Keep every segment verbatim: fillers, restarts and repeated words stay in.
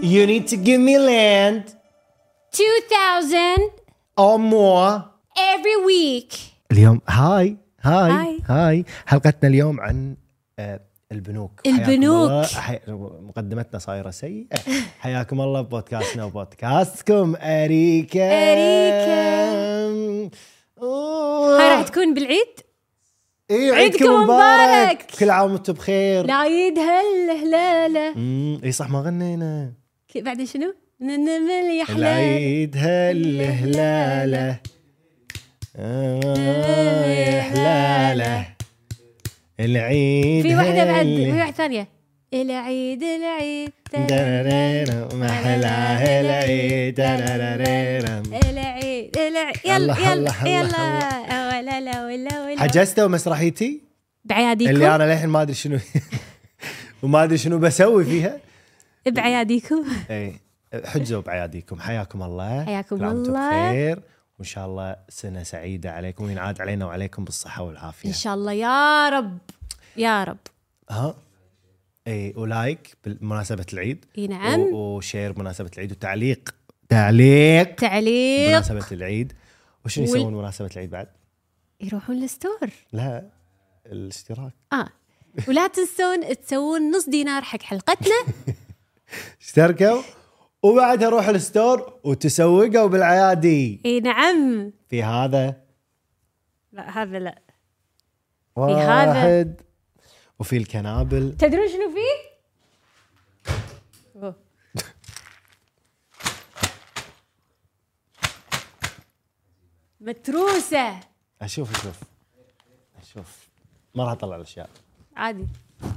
You need to give me land two thousand or more every week. اليوم هاي هاي هاي. هاي حلقتنا اليوم عن آه، البنوك. البنوك. حياكم الله. حي... مقدمتنا صايرة سيئة. حياكم الله ببودكاستنا وبودكاستكم أريكا. أريكا. أوه. هاي راح تكون بالعيد. إيه عيدكم عيدكم مبارك. مبارك. كل عام وانتم بخير. العيد هالهلالة. امم اي صح ما غنينا. بعدين شنو؟ ننمل يا حلال. العيد هالهلالة آه يا حلالة. العيد في واحدة بعد، هال- في واحدة ثانية. العيد العيد دررررم، ما حلاها العيد دررررم. العيد العيد يلا الله، يلا الله، يلا ولا لا ولا ولا حجزتوا مسرحيتي بعياديكم. اللي انا للحين ما ادري شنو وما ادري شنو بسوي فيها. بعياديكم. اي حجزوا بعياديكم. حياكم الله. حياكم كل عام وانتم الله. بخير وان شاء الله سنه سعيده عليكم وينعاد علينا وعليكم بالصحه والعافيه ان شاء الله يا رب يا رب. ها. اي ولايك بمناسبه العيد. اي نعم. و- وشير بمناسبه العيد وتعليق تعليق تعليق. بمناسبه العيد. وشنو وال- يسوون بمناسبه العيد بعد؟ يروحون الستور. لا الاشتراك. اه ولا تنسون تسوون نص دينار حق حلقتنا. اشتركوا وبعدها روحوا الستور وتسوقوا بالعيادي. اي نعم. في هذا لا هذا لا. هذا. واحد وفي الكنابل. تدرون شنو فيه؟ أوه. متروسة. اشوف اشوف اشوف ما راح اطلع الاشياء. عادي.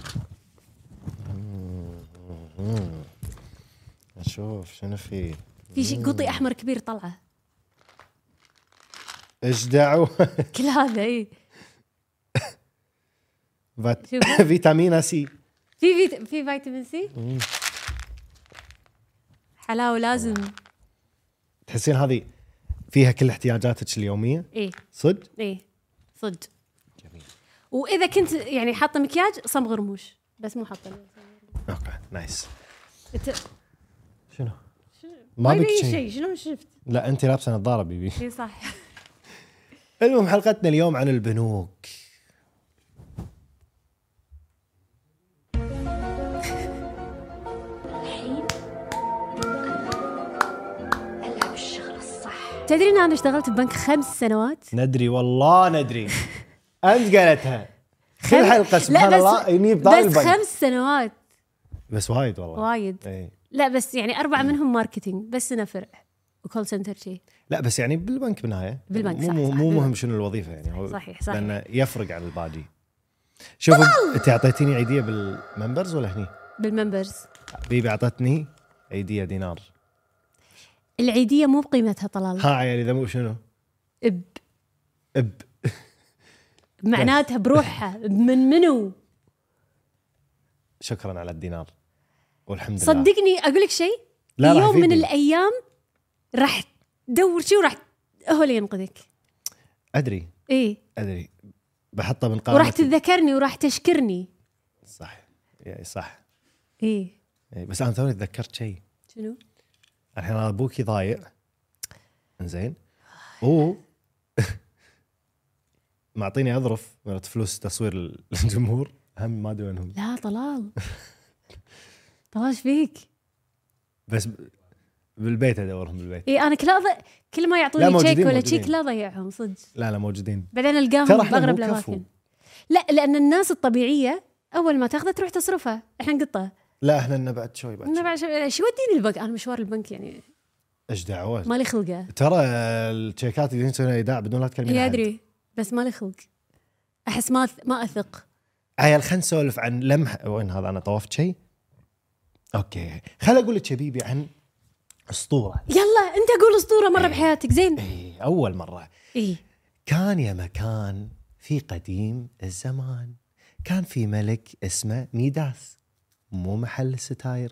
اشوف شنو في. في شيء قطي احمر كبير طلعه. ايش دعوه. كل هذا اي. فيت- شوف. فيتامين سي. في فيت... في فيتامين سي. حلاوه لازم. تحسين هذه فيها كل احتياجاتك اليوميه اي صدق. اي صدق. جميل. واذا كنت يعني حاطه مكياج صمغ رموش بس مو حاطه. اوكي نايس. انت شنو ما ما بك في شيء. شيء. شنو شفت؟ لا انت لابسه نظاره بيبي. اي صح. المهم حلقتنا اليوم عن البنوك. ألعب الشغل الصح. تدري ان انا اشتغلت ببنك خمس سنوات. ندري والله ندري. انت قالتها كل حلقه سبحان لا بس الله يني بطال بس البنك. خمس سنوات بس وايد والله وايد. اي. لا بس يعني أربعة منهم ماركتينج بس أنا فرع وكول سنتر شيء. لا بس يعني بالبنك بالنهايه بالبنك، مو صح، مو, صح، مو بالبنك. مهم شنو الوظيفه يعني هو صحيح، صحيح. لانه يفرق عن الباقي. شوفوا انت اعطيتيني عيديه بالممبرز ولا هني؟ بالممبرز. بيبي اعطتني عيديه دينار. العيدية مو بقيمتها طلال. ها يعني اذا مو شنو اب اب. معناتها بروحها من منو. شكرا على الدينار والحمد لله. صدقني أقول لك شيء. لا، راح يوم من يفيدني. الأيام راح تدور شو راح هو اللي ينقذك. ادري إيه ادري بحطه من قائمه. وراح تتذكرني وراح تشكرني. صح يعني صح. إيه إيه، بس انا توني تذكرت شيء. شنو؟ الحين انا ابوكي ضايع انزين و معطيني اظرف مرت فلوس تصوير الجمهور هم ما ادري وينهم. لا طلال. طلال ايش فيك؟ بس ب- بالبيت ادورهم بالبيت. إيه أنا كل أض... كل ما لا، يعطوني موجودين، تشيك ولا موجودين. تشيك لا ضيعهم صدق. لا لا موجودين. بعدين القاهم ترى إحنا باغرب مو الاماكن. كفو. لا لان الناس الطبيعيه اول ما تاخذه تروح تصرفها. احنا نقطه. لا احنا لنا بعد شوي بعد انا شوي. بعد شو- شو وديني البنك؟ انا مشوار البنك يعني ايش دعوه. مالي خلقه. ترى الشيكات اللي يسوون ايداع بدون لا تكلمين إيه أحد. ادري بس مالي خلق. احس ما أث- ما اثق. عيال خلينا نسولف عن لمح. وين هذا انا طوفت شيء. اوكي خل اقول لك شبيبي عن اسطوره. يلا انت قول اسطوره مره بحياتك. زين. اي اول مره. ايه كان يا مكان في قديم الزمان كان في ملك اسمه ميداس مو محل الستاير.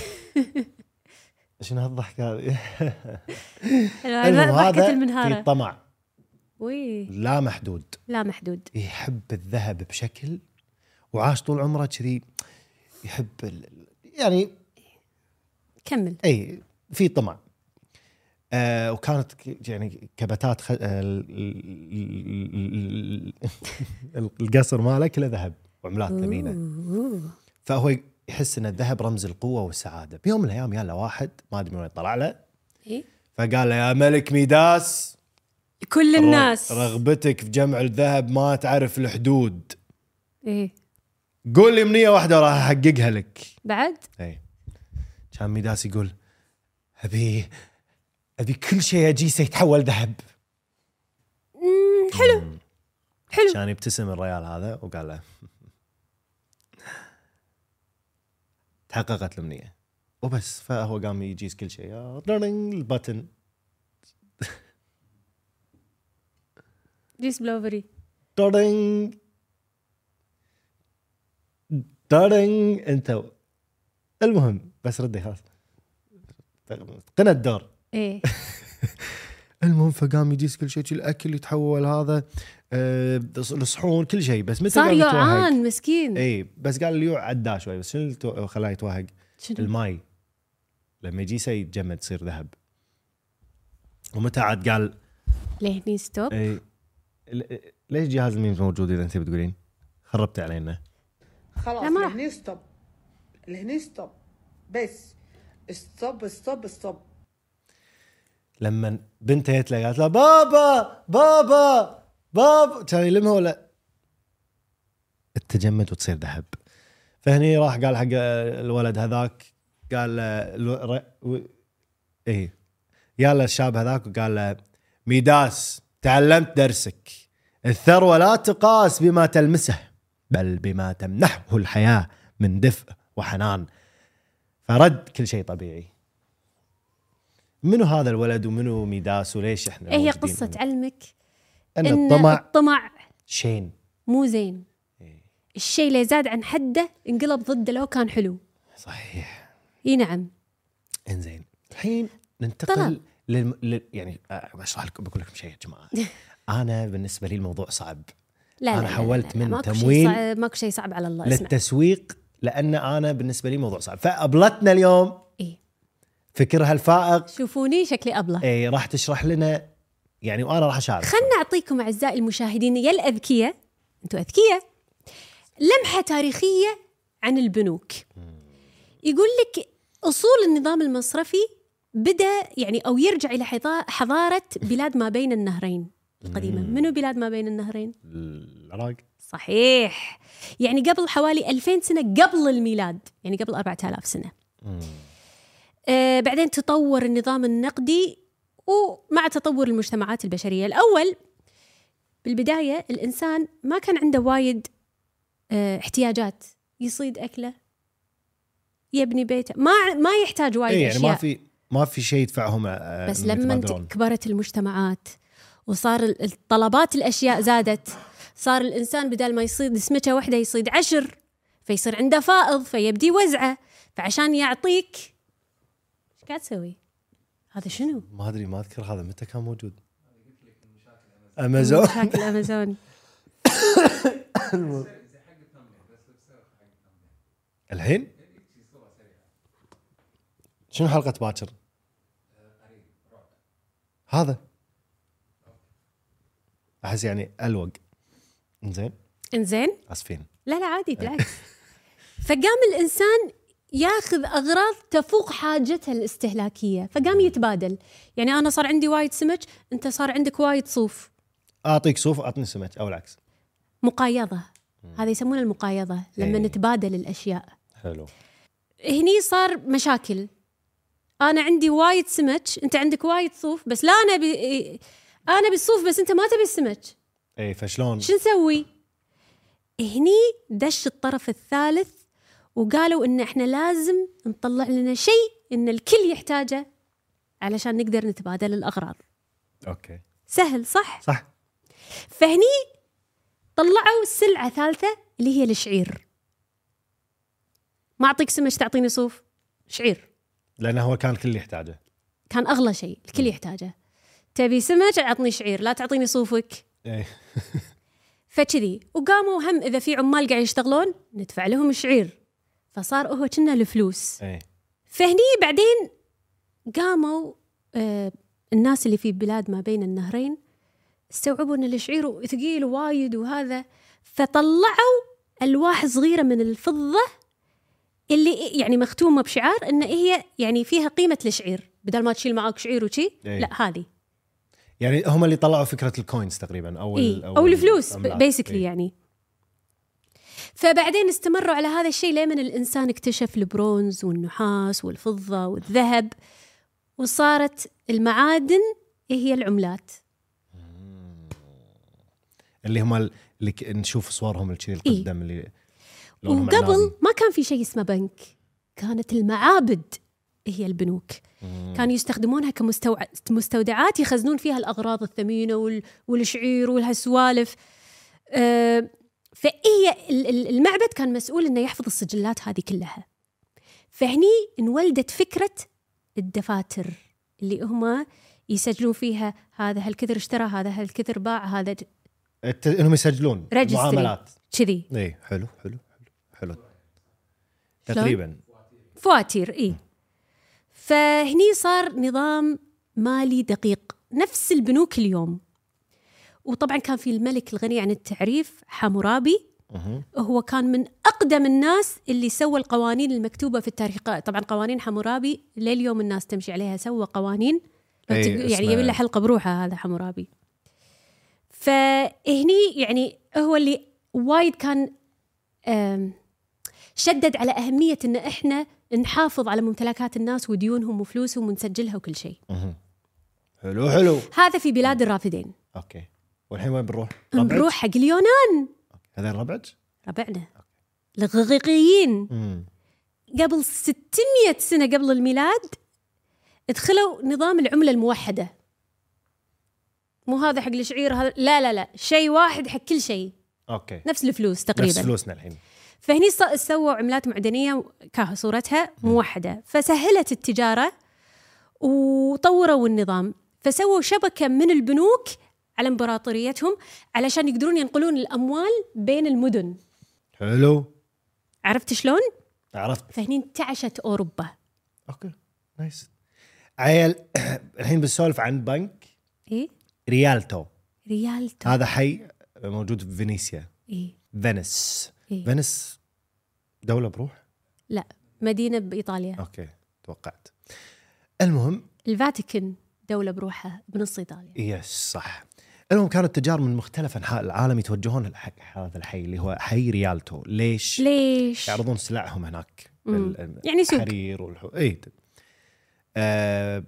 شنو هالضحك هذا؟ المهم ضحكه هذا في المنهاره. طمع وي لا محدود. لا محدود. يحب الذهب بشكل وعاش طول عمره كذي يحب ال... يعني كمل. اي في طمع. آه وكانت ك- يعني كبتات خ... آه ال- ال- ال- القصر ماله كله ذهب وعملات ثمينه. أوه. فهو يحس ان الذهب رمز القوه والسعاده. بيوم من الايام يلا واحد ما ادري من وين طلع له إيه؟ فقال له يا ملك ميداس كل الناس رغبتك في جمع الذهب ما تعرف الحدود. إيه قول لي امنيه واحده راح احققها لك. بعد اي كان ميداس يقول ابي ابي كل شيء اجيسه يتحول ذهب. مم، حلو حلو. كان يبتسم الريال هذا وقال له تحققت الامنيه وبس. فهو قام يجيس كل شيء درنج البتن جيس بلوفري. درنج درنج انت. المهم بس ردي خلاص قنا الدور. إيه المهم فقام يجيس كل شيء الاكل يتحول هذا أه الصحون كل شيء. بس متى صار قام يتوهق؟ يعان مسكين. اي بس قال اليوع عداه شوي. بس شنو اللي تو- خلاه يتوهق؟ شنو؟ الماي لما يجيسه يتجمد يصير ذهب. ومتى عاد قال لهني ستوب. اي ل- ليش جهاز الميمز موجود اذا انت بتقولين خربت علينا؟ خلاص لا ما- لهني ستوب لهني ستوب بس ستوب ستوب ستوب. لما بنته جت له قالت له بابا بابا بابا كان يلمها ولا تتجمد وتصير ذهب. فهني راح قال حق الولد هذاك قال له الو- ر- و- ايه يلا الشاب هذاك وقال له ميداس تعلمت درسك. الثروة لا تقاس بما تلمسه بل بما تمنحه الحياة من دفء وحنان. فرد كل شيء طبيعي. منو هذا الولد ومنو ميداس وليش احنا إيه هي موجودين قصة هنا؟ تعلمك ان إن الطمع الطمع شين. مو زين. الشيء اللي زاد عن حده انقلب ضده لو كان حلو. صحيح. اي نعم. انزين الحين ننتقل طلال. لل... لل... يعني آه، بشرح لكم بقول لكم شيء يا جماعه. انا بالنسبه لي الموضوع صعب. لا لا أنا لا حولت لا لا. من ماكو تمويل شيء صعب. ماكو شيء صعب على الله. اسمع للتسويق لان انا بالنسبه لي موضوع صعب. فابلتنا اليوم إيه؟ فكرها الفائق. شوفوني شكلي أبلة. اي راح تشرح لنا يعني وانا راح اشارك. خلنا أعطيكم أعزائي المشاهدين يا الأذكياء أنتوا أذكياء لمحة تاريخية عن البنوك. يقول لك أصول النظام المصرفي بدأ يعني أو يرجع إلى حضا- حضارة بلاد ما بين النهرين القديمة. منو بلاد ما بين النهرين؟ العراق. صحيح. يعني قبل حوالي ألفين سنة قبل الميلاد، يعني قبل أربعة آلاف سنة. آه بعدين تطور النظام النقدي ومع تطور المجتمعات البشرية. الأول بالبداية الإنسان ما كان عنده وايد آه احتياجات. يصيد أكله، يبني بيته، ما ما يحتاج وايد اي يعني أشياء. ما في ما في شيء يدفعهم آه، بس إنهم لما يتبادلون. كبرت المجتمعات وصار ال- الطلبات الأشياء زادت، صار الإنسان بدل ما يصيد سمكة واحدة يصيد عشر، فيصير عنده فائض فيبدي وزعه. فعشان يعطيك ايش قاعد تسوي؟ هذا شنو؟ ما ادري ما اذكر هذا متى كان موجود. امازون. مشاكل أمازون. الحين شنو حلقة باكر؟ هذا احس يعني الوق. انزين إنزين؟ اسفين. لا لا عادي بالعكس. فقام الإنسان ياخذ أغراض تفوق حاجته الاستهلاكية، فقام يتبادل. يعني أنا صار عندي وايد سمك، أنت صار عندك وايد صوف. اعطيك صوف اعطني سمك او العكس. مقايضة. هذا يسمونه المقايضة لما إيه. نتبادل الأشياء. حلو. هني صار مشاكل. أنا عندي وايد سمك، أنت عندك وايد صوف، بس لا أنا بي... أنا بالصوف بس أنت ما تبي السمك. اي فشلون؟ شو نسوي؟ هني دش الطرف الثالث وقالوا إن إحنا لازم نطلع لنا شيء إن الكل يحتاجه علشان نقدر نتبادل الأغراض. اوكي سهل صح؟ صح. فهني طلعوا سلعة ثالثة اللي هي الشعير. ما أعطيك سمك تعطيني صوف، شعير لانه هو كان كل اللي يحتاجه. كان أغلى شيء الكل يحتاجه. تبي سمك أعطني شعير، لا تعطيني صوفك. اي فكذي وقاموا هم إذا في عمال قاعد يشتغلون ندفع لهم الشعير، فصار هو كنا الفلوس. اي فهني بعدين قاموا آه الناس اللي في بلاد ما بين النهرين استوعبوا ان الشعير ثقيل وايد وهذا، فطلعوا الواح صغيره من الفضه اللي يعني مختومه بشعار ان هي يعني فيها قيمه الشعير، بدل ما تشيل معاك شعير وشي إيه. لا هذه يعني هم اللي طلعوا فكره الكوينز تقريبا او إيه؟ ال- او الفلوس العملات. بيسكلي إيه. يعني. فبعدين استمروا على هذا الشيء لمن الانسان اكتشف البرونز والنحاس والفضه والذهب، وصارت المعادن هي العملات. اللي هم ال- اللي ك- نشوف صورهم الشيء القدم اللي لونهم وقبل عنابي. ما كان في شيء اسمه بنك، كانت المعابد هي البنوك. كانوا يستخدمونها كمستودعات يخزنون فيها الأغراض الثمينة وال- والشعير والهالسوالف. أه فهي ال- ال- المعبد كان مسؤول إنه يحفظ السجلات هذه كلها. فهني انولدت فكرة الدفاتر اللي هم يسجلون فيها هذا هالكثر اشترى، هذا هالكثر باع، هذا الت- انهم يسجلون Registry. معاملات. كذي اي حلو حلو حلو حلو تقريبا. فواتير. إيه فهني صار نظام مالي دقيق نفس البنوك اليوم. وطبعا كان في الملك الغني عن التعريف حمورابي، مه. هو كان من أقدم الناس اللي سوى القوانين المكتوبة في التاريخ. طبعا قوانين حمورابي لليوم الناس تمشي عليها، سوى قوانين لو أي تق- يعني اسمه- يبي له حلقة بروحه هذا حمورابي. فهني يعني هو اللي وايد كان آم، شدد على أهمية إن إحنا نحافظ على ممتلكات الناس وديونهم وفلوسهم ونسجلها وكل شيء. مه. حلو حلو هذا في بلاد الرافدين. اوكي. والحين وين بنروح؟ ربعج؟ نروح حق اليونان، هذا الربعج؟ ربعنا الإغريقيين. مم. قبل ستمية سنة قبل الميلاد ادخلوا نظام العملة الموحدة. مو هذا حق الشعير هذا، لا لا لا، شيء واحد حق كل شيء، اوكي. نفس الفلوس تقريبا. نفس فلوسنا الحين. فهني ص- سووا عملات معدنية كا صورتها موحدة، فسهلت التجارة وطوروا النظام. فسووا شبكة من البنوك على امبراطوريتهم علشان يقدرون ينقلون الأموال بين المدن. حلو عرفت شلون؟ عرفت. فهني انتعشت أوروبا. اوكي نايس. عيل الحين بنسولف عن بنك إيه؟ ريالتو. ريالتو. هذا حي موجود في فينيسيا. إيه؟ فينيس. إيه؟ فينيس دولة بروح؟ لا، مدينة بإيطاليا. اوكي توقعت. المهم الفاتيكان دولة بروحها بنص إيطاليا. يس صح. المهم كانوا التجار من مختلف انحاء العالم يتوجهون لحق هذا الحي اللي هو حي ريالتو. ليش؟ ليش؟ يعرضون سلعهم هناك. مم. ال- يعني سوق. الحرير والحو... اي آه...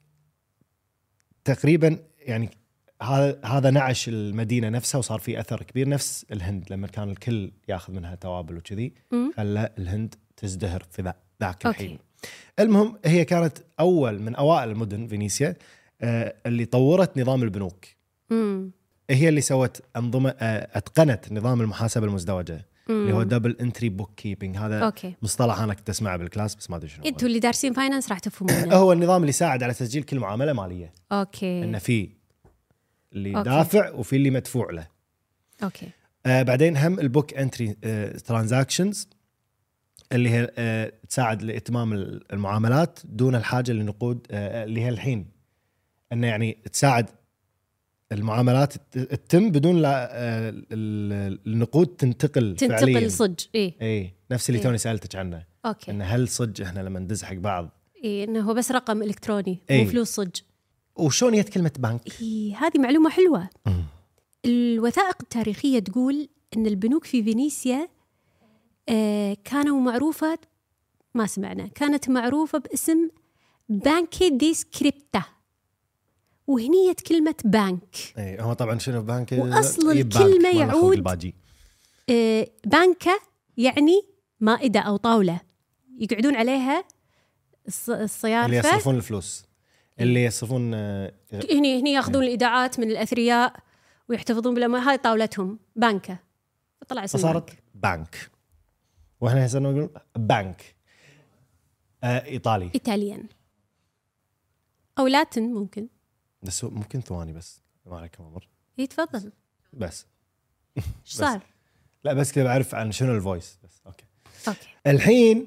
تقريبا يعني هذا هذا نعش المدينه نفسها، وصار في اثر كبير نفس الهند لما كان الكل ياخذ منها توابل وكذي، مم. خلى الهند تزدهر في ذا- ذاك أوكي. الحين. المهم هي كانت اول من اوائل المدن فينيسيا آه اللي طورت نظام البنوك. مم. هي اللي سوت انظمه آه اتقنت نظام المحاسبه المزدوجه اللي هو دبل انتري بوك كيبنج. هذا أوكي. مصطلح انا كنت اسمعه بالكلاس بس ما ادري شنو هو. انتوا اللي دارسين فاينانس راح تفهمونه. هو النظام اللي يساعد على تسجيل كل معامله ماليه، اوكي انه في اللي أوكي. دافع وفي اللي مدفوع له. اوكي آه بعدين هم البوك انتري ترانزاكشنز اللي هي آه تساعد لاتمام المعاملات دون الحاجه لنقود، آه اللي هي الحين انه يعني تساعد المعاملات ت- تتم بدون لا آه ال- النقود تنتقل فعليا. تنتقل صج. ايه اي نفس اللي إيه. توني سالتك عنه، اوكي. انه هل صج احنا لما ندز حق بعض إيه انه هو بس رقم الكتروني إيه. مو فلوس صج. وشون جت كلمه بنك؟ إيه هذه معلومه حلوه. الوثائق التاريخيه تقول ان البنوك في فينيسيا آه كانوا معروفه، ما سمعنا، كانت معروفه باسم بانكي دي سكريبتا، وهنية كلمه بانك. اي هو طبعا شنو بنك؟ وأصل يجيب بنك، الكلمة ما له خلق يعود- الباجي. آه بانكا يعني مائده او طاوله يقعدون عليها الص- اللي الصيارفه. يصرفون الفلوس، اللي يصرفون آه، هني هني ياخذون الايداعات من الاثرياء ويحتفظون بالاموال، هاي طاولتهم بانكه، طلع اسم فصارت بانك. بانك. واحنا هسه نقول بانك آه ايطالي. ايطاليان او لاتن ممكن. بس هو ممكن ثواني بس ما عليكم امر يتفضل. بس ايش صار؟ لا بس كذا بعرف عن شنو الفويس بس. اوكي اوكي الحين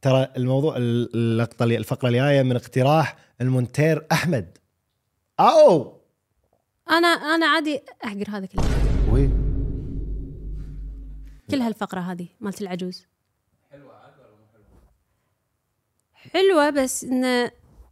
ترى الموضوع اللقطه اللي الفقره الجايه من اقتراح المونتير احمد. او انا انا عادي احقر هذا كله، وي كل هالفقره هذه مالت العجوز حلوه عاد ولا مو حلوه؟ حلوه بس انه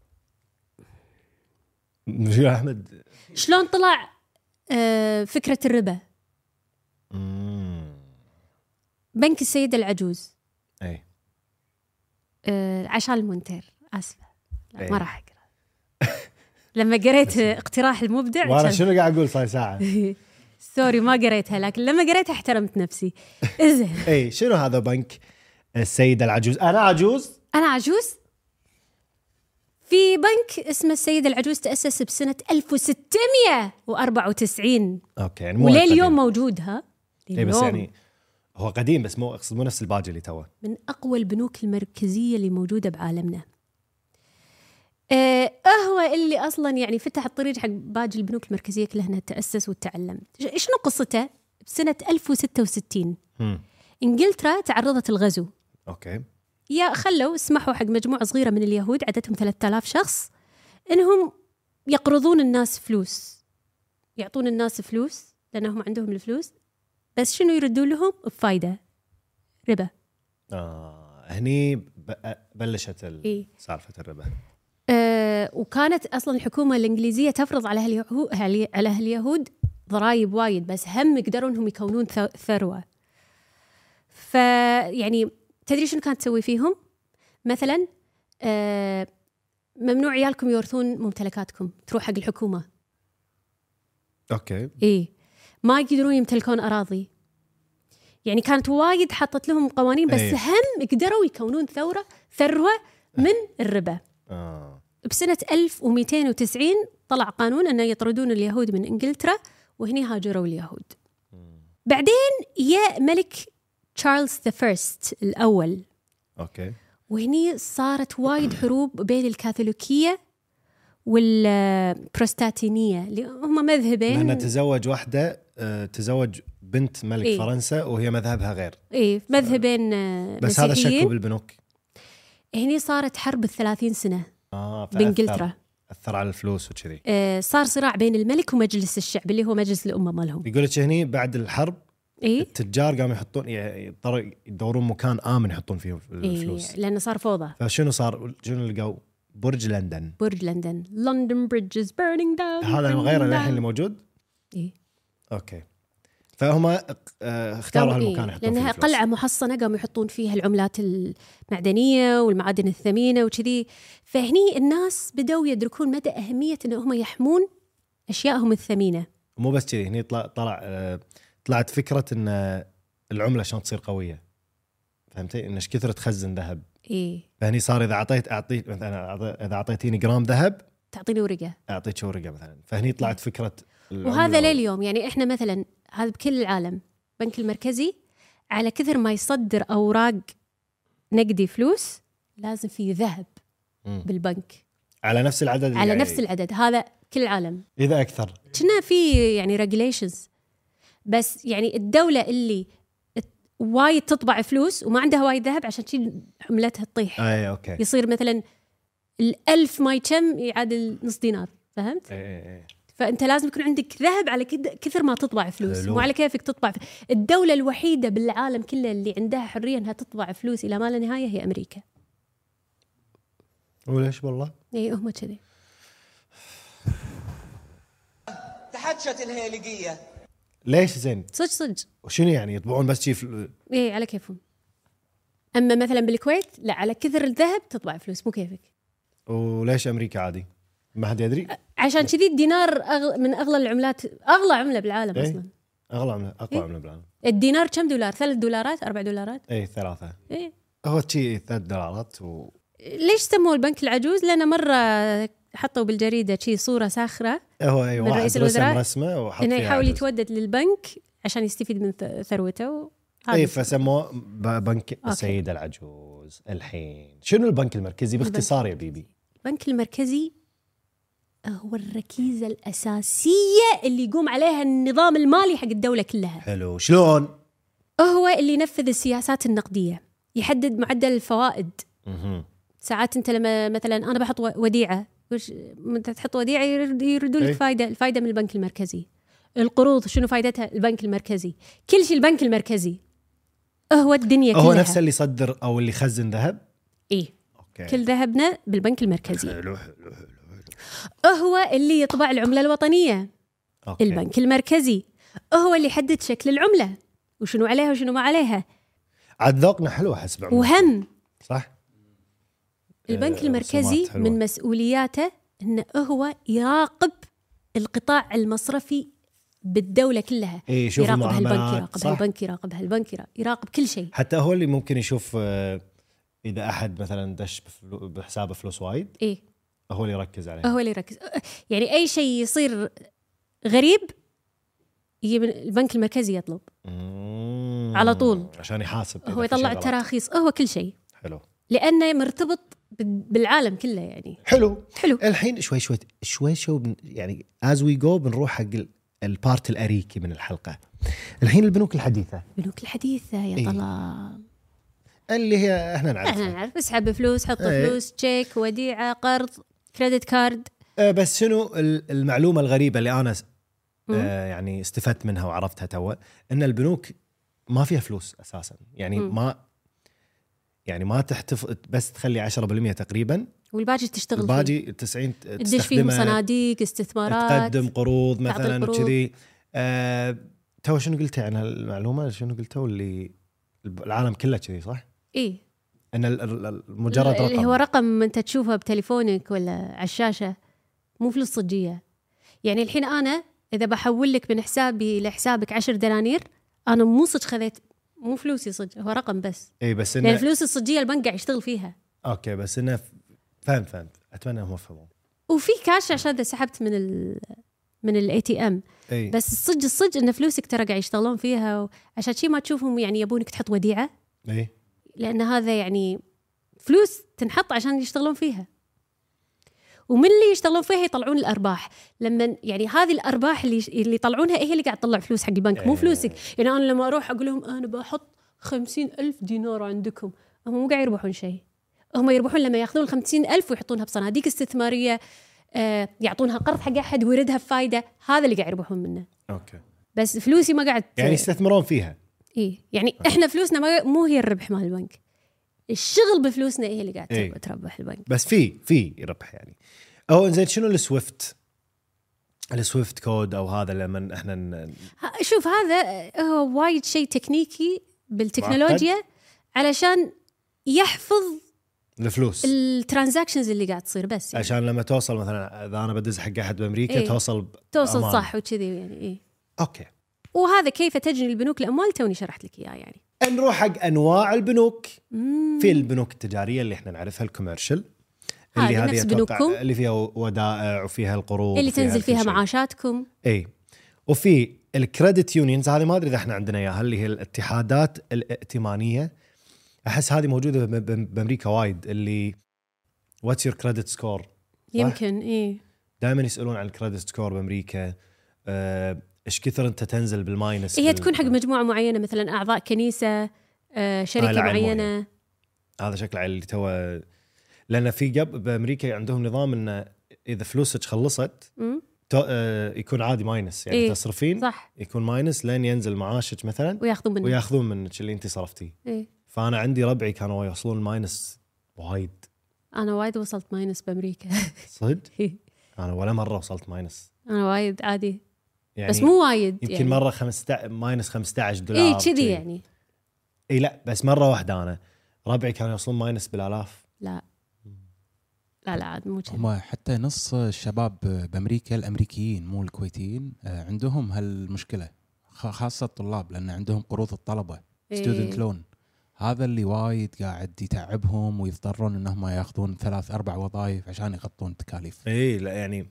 شو يا احمد شلون طلع آه فكره الربا. امم بنك السيده العجوز اي آه عشان المونتير اسفه لا إيه. ما راح اقرا. لما قريت اقتراح المبدع وانا كان- شنو قاعد اقول صار ساعه. سوري ما قريتها، لكن لما قريتها احترمت نفسي. زين اي شنو هذا بنك السيده العجوز؟ انا عجوز. انا عجوز. في بنك اسمه السيدة العجوز تأسس بسنة ألف وستمئة وأربعة وتسعين اوكي يعني مو وليه قديم. اليوم موجود. ها اي بس اليوم يعني هو قديم بس مو اقصد مو نفس الباجي اللي توه. من أقوى البنوك المركزية اللي موجودة بعالمنا. آه هو اللي أصلا يعني فتح الطريق حق باقي البنوك المركزية كلها أنها تأسس وتتعلم. شنو قصته؟ بسنة ألف وستة وستين هم. إنجلترا تعرضت الغزو، اوكي يا خلوا سمحوا حق مجموعة صغيرة من اليهود عددهم ثلاثة آلاف شخص إنهم يقرضون الناس فلوس، يعطون الناس فلوس لأنهم عندهم الفلوس، بس شنو يردون لهم؟ بفايدة، ربا. آه هني ب- بلشت ال- إيه. سالفه الربا. آه وكانت أصلا الحكومة الإنجليزية تفرض على اليهود على اليهود ضرائب وايد، بس هم قدروا إنهم يكونون ث- ثروة. فيعني تدري شنو كانت تسوي فيهم؟ مثلا آه ممنوع عيالكم يورثون ممتلكاتكم، تروح حق الحكومة. اوكي إيه ما يقدرون يمتلكون أراضي. يعني كانت وايد حطت لهم قوانين، بس أيه. هم قدروا يكونون ثورة ثروة من الربا. اه بسنة ألف ومئتين وتسعين طلع قانون أنه يطردون اليهود من إنجلترا، وهني هاجروا اليهود. بعدين يا ملك تشارلز ذا فيرست الأول، اوكي وهني صارت وايد حروب بين الكاثوليكية والبروستاتينية اللي هم مذهبين. لأنه تزوج واحدة آه، تزوج بنت ملك إيه. فرنسا وهي مذهبها غير. إيه مذهبين آه، بس هذا مسيحيين. شكوا بالبنوك. هني صارت حرب الثلاثين سنة اه فأثر- بإنجلترا. أثر على الفلوس وكذي. آه، صار صراع بين الملك ومجلس الشعب اللي هو مجلس الأمة مالهم. يقول لك هني بعد الحرب إيه؟ التجار قاموا يحطون يعني يضطروا يدورون مكان آمن يحطون فيه الفلوس. إيه لأنه صار فوضى. فشنو صار؟ شنو لقوا؟ برج لندن. برج لندن London Bridge is burning down. هذا burning غير الحين down. اللي موجود. إيه؟ اوكي فهم آه، اختاروا قاموا- هالمكان إيه؟ يحطون فيه لأنها الفلوس. قلعة محصنة قاموا يحطون فيها العملات المعدنية والمعادن الثمينة وكذي. فهني الناس بدأوا يدركون مدى أهمية أن هم يحمون أشيائهم الثمينة. مو بس كذي هني طلع طلع آه، طلعت فكرة ان آه، العملة شلون تصير قوية. فهمتي؟ ان ايش كثر تخزن ذهب. إيه فهني صار اذا اعطيت اعطيت مثلا أعطي- اذا اعطيتيني جرام ذهب تعطيني ورقة. اعطيك ورقة مثلا. فهني طلعت فكرة العملة. وهذا لليوم يعني إحنا مثلا هذا بكل العالم البنك المركزي على كثر ما يصدر أوراق نقدي فلوس لازم في ذهب مم. بالبنك على نفس العدد اللي على يعني نفس العدد هذا كل العالم. اذا اكثر. كنا في يعني ريجوليشنز، بس يعني الدولة اللي ت- وايد تطبع فلوس وما عندها وايد ذهب عشان شي عملتها تطيح. اي اوكي. يصير مثلا الألف ما يكم يعادل نص دينار، فهمت؟ اي اي اي. فأنت لازم يكون عندك ذهب على كد- كثر ما تطبع فلوس، حلو. مو على كيفك تطبع. الدولة الوحيدة بالعالم كله اللي عندها حرية أنها تطبع فلوس إلى ما لا نهاية هي أمريكا. وليش والله؟ إيه هم كذي. تحشت الهيلقية. ليش زين؟ صدق صدق. وشنو يعني يطبعون بس شي فل- إيه على كيفهم. أما مثلا بالكويت لا، على كثر الذهب تطبع فلوس مو كيفك. وليش امريكا عادي؟ ما حد يدري. عشان كذي الدينار أغل... من أغلى العملات، أغلى عملة بالعالم إيه؟ أصلا. اغلى عمله اقوى إيه؟ عمله بالعالم. الدينار كم دولار؟ ثلاث دولارات أربع دولارات. اي ثلاثة. إيه؟ هو شي ثلاث دولارات و ليش سموه البنك العجوز؟ لأنه مرة حطوا بالجريدة شي صورة ساخرة هو اي من واحد رئيس رسم الوزراء رسمه وحط إنه فيها يحاول عجوز. يتودد للبنك عشان يستفيد من ث- ثروته. هذا اي اسمه. فسموه ب- بنك السيدة العجوز. الحين شنو البنك المركزي باختصار يا بيبي؟ البنك المركزي هو الركيزة الأساسية اللي يقوم عليها النظام المالي حق الدولة كلها. حلو شلون؟ هو اللي ينفذ السياسات النقدية، يحدد معدل الفوائد ساعات انت لما مثلا انا بحط وديعه، وش انت تحط وديعه يردوا لك إيه؟ فايده، الفايده من البنك المركزي. القروض شنو فايدتها؟ البنك المركزي. كل شيء البنك المركزي، هو الدنيا كلها. هو نفسه اللي يصدر او اللي يخزن ذهب. ايه اوكي. كل ذهبنا بالبنك المركزي. حلو حلو حلو. هو اللي يطبع العمله الوطنيه. أوكي. البنك المركزي هو اللي يحدد شكل العمله وشنو عليها وشنو ما عليها. عاد ذوقنا حلو حسب عمرك. وهم صح. البنك آه، المركزي رسومات حلوة. من مسؤولياته انه هو يراقب القطاع المصرفي بالدوله كلها. إيه، يشوف يراقب هالبنك، المعاملات، يراقب صح. هالبنك، يراقب هالبنك، يرا- يراقب كل شيء. حتى هو اللي ممكن يشوف آه، اذا احد مثلا دش بفلو- بحسابه فلوس وايد، ايه هو اللي يركز عليه. هو اللي يركز. يعني اي شيء يصير غريب يجي من البنك المركزي يطلب مم. على طول. عشان يحاسب إذا هو في يطلع شيء غلط. التراخيص، هو كل شيء، حلو لانه مرتبط بال- بالعالم كله يعني. حلو حلو. الحين شوي شوي شوي شوي بن- يعني از وي جو بنروح حق ال- البارت الاريكي من الحلقه. الحين البنوك الحديثه البنوك الحديثه يا إيه. طلال، اللي هي احنا احنا نعرفها. نعرف اسحب فلوس، حط إيه. فلوس، تشيك، وديعه، قرض، كريدت كارد. آه، بس شنو ال- المعلومه الغريبه اللي انا س- آه، يعني استفدت منها وعرفتها تو، ان البنوك ما فيها فلوس اساسا. يعني مم. ما يعني ما تحتفظ، بس تخلي عشرة بالمئة تقريبا، والباقي تشتغل فيه. الباقي تسعين تدش فيهم صناديق، استثمارات، تقدم قروض تعطي مثلا القروض. وكذي. آه، تو شنو قلتي عن المعلومه؟ شنو قلتوا اللي العالم كله كذي صح؟ ايه ان ال- ال- ال- مجرد اللي رقم. هو رقم انت تشوفه بتليفونك ولا على الشاشه، مو فلوس صجيه. يعني الحين انا اذا بحول لك من حسابي لحسابك عشر دنانير، انا مو صج خذيت، مو فلوسي صج، هو رقم بس. اي بس لان انه الفلوس الصجيه البنك قاعد يشتغل فيها. اوكي، بس انه ف- فهمت فهمت اتمنى هم فهموا. وفي كاش عشان اذا سحبت من ال من الاي تي ام. اي بس الصج الصج ان فلوسك ترى قاعد يشتغلون فيها، عشان شي ما تشوفهم يعني يبونك تحط وديعه، اي لان هذا يعني فلوس تنحط عشان يشتغلون فيها. ومن اللي يشتغلون فيها يطلعون الارباح. لما يعني هذه الارباح اللي اللي يطلعونها هي اللي قاعد تطلع فلوس حق البنك، مو فلوسك. يعني انا لما اروح اقول لهم انا بحط خمسين ألف دينار عندكم، هم مو قاعد يربحون شيء. هم يربحون لما ياخذون الخمسين ألف ويحطونها بصناديق استثماريه، آه يعطونها قرض حق احد ويردها بفايده، هذا اللي قاعد يربحون منه. اوكي، بس فلوسي ما قاعد يعني يستثمرون فيها. إيه يعني احنا فلوسنا ما مو هي الربح مال البنك، الشغل بفلوسنا هي اللي قاعد إيه. تربح البنك. بس في في ربح يعني. او زين شنو السويفت السويفت كود او هذا لما احنا ن- ها- شوف هذا هو وايد شيء تكنيكي بالتكنولوجيا علشان يحفظ الفلوس الترانزاكشنز اللي قاعد تصير بس يعني. عشان لما توصل مثلا اذا انا بدز حق احد بامريكا إيه. توصل توصل بأمان. صح وكذي يعني. إيه. اوكي، وهذا كيف تجني البنوك الاموال توني شرحت لك اياه يعني. نروح حق انواع البنوك. مم. في البنوك التجاريه اللي احنا نعرفها الكوميرشال، اللي هذه هذه نفس أتوقع بنوككم. اللي فيها ودائع وفيها القروض اللي وفيها تنزل كل فيها شيء. معاشاتكم. اي، وفي الكريدت يونيونز، هذه ما ادري اذا احنا عندنا اياها، اللي هي الاتحادات الائتمانيه. احس هذه موجوده ب- ب- بامريكا وايد، اللي واتس يور كريدت سكور. يمكن ايه دائما يسالون عن الكريدت سكور بامريكا، آه، ايش كثر انت تنزل بالماينس. هي بال- تكون حق مجموعه معينه، مثلا اعضاء كنيسه، آه شركه آه، لا، عين معينه. هذا شكله اللي تو، لان في قبل بامريكا عندهم نظام انه اذا فلوسك خلصت مم. تو- آه، يكون عادي ماينس، يعني إيه، تصرفين صح. يكون ماينس لين ينزل معاشك مثلا وياخذون منه. وياخذون منك اللي انت صرفتيه. إيه. فانا عندي ربعي كانوا يوصلون ماينس وايد. انا وايد وصلت ماينس بامريكا. صدق انا ولا مره وصلت ماينس انا وايد عادي، يعني، بس مو وايد يمكن يعني. مره خمسة ماينس خمسة عشر دولار. ايه كذي يعني. اي لا، بس مره واحده انا ربعي كانوا يوصلون ماينس بالالاف. لا لا لا عاد مو كذي. هم حتى نص الشباب بامريكا الامريكيين مو الكويتيين آه، عندهم هالمشكله، خ- خاصه الطلاب، لان عندهم قروض الطلبه إيه. ستودنت لون. هذا اللي وايد قاعد يتعبهم ويضطرون انهم ياخذون ثلاث اربع وظائف عشان يغطون التكاليف. اي لا يعني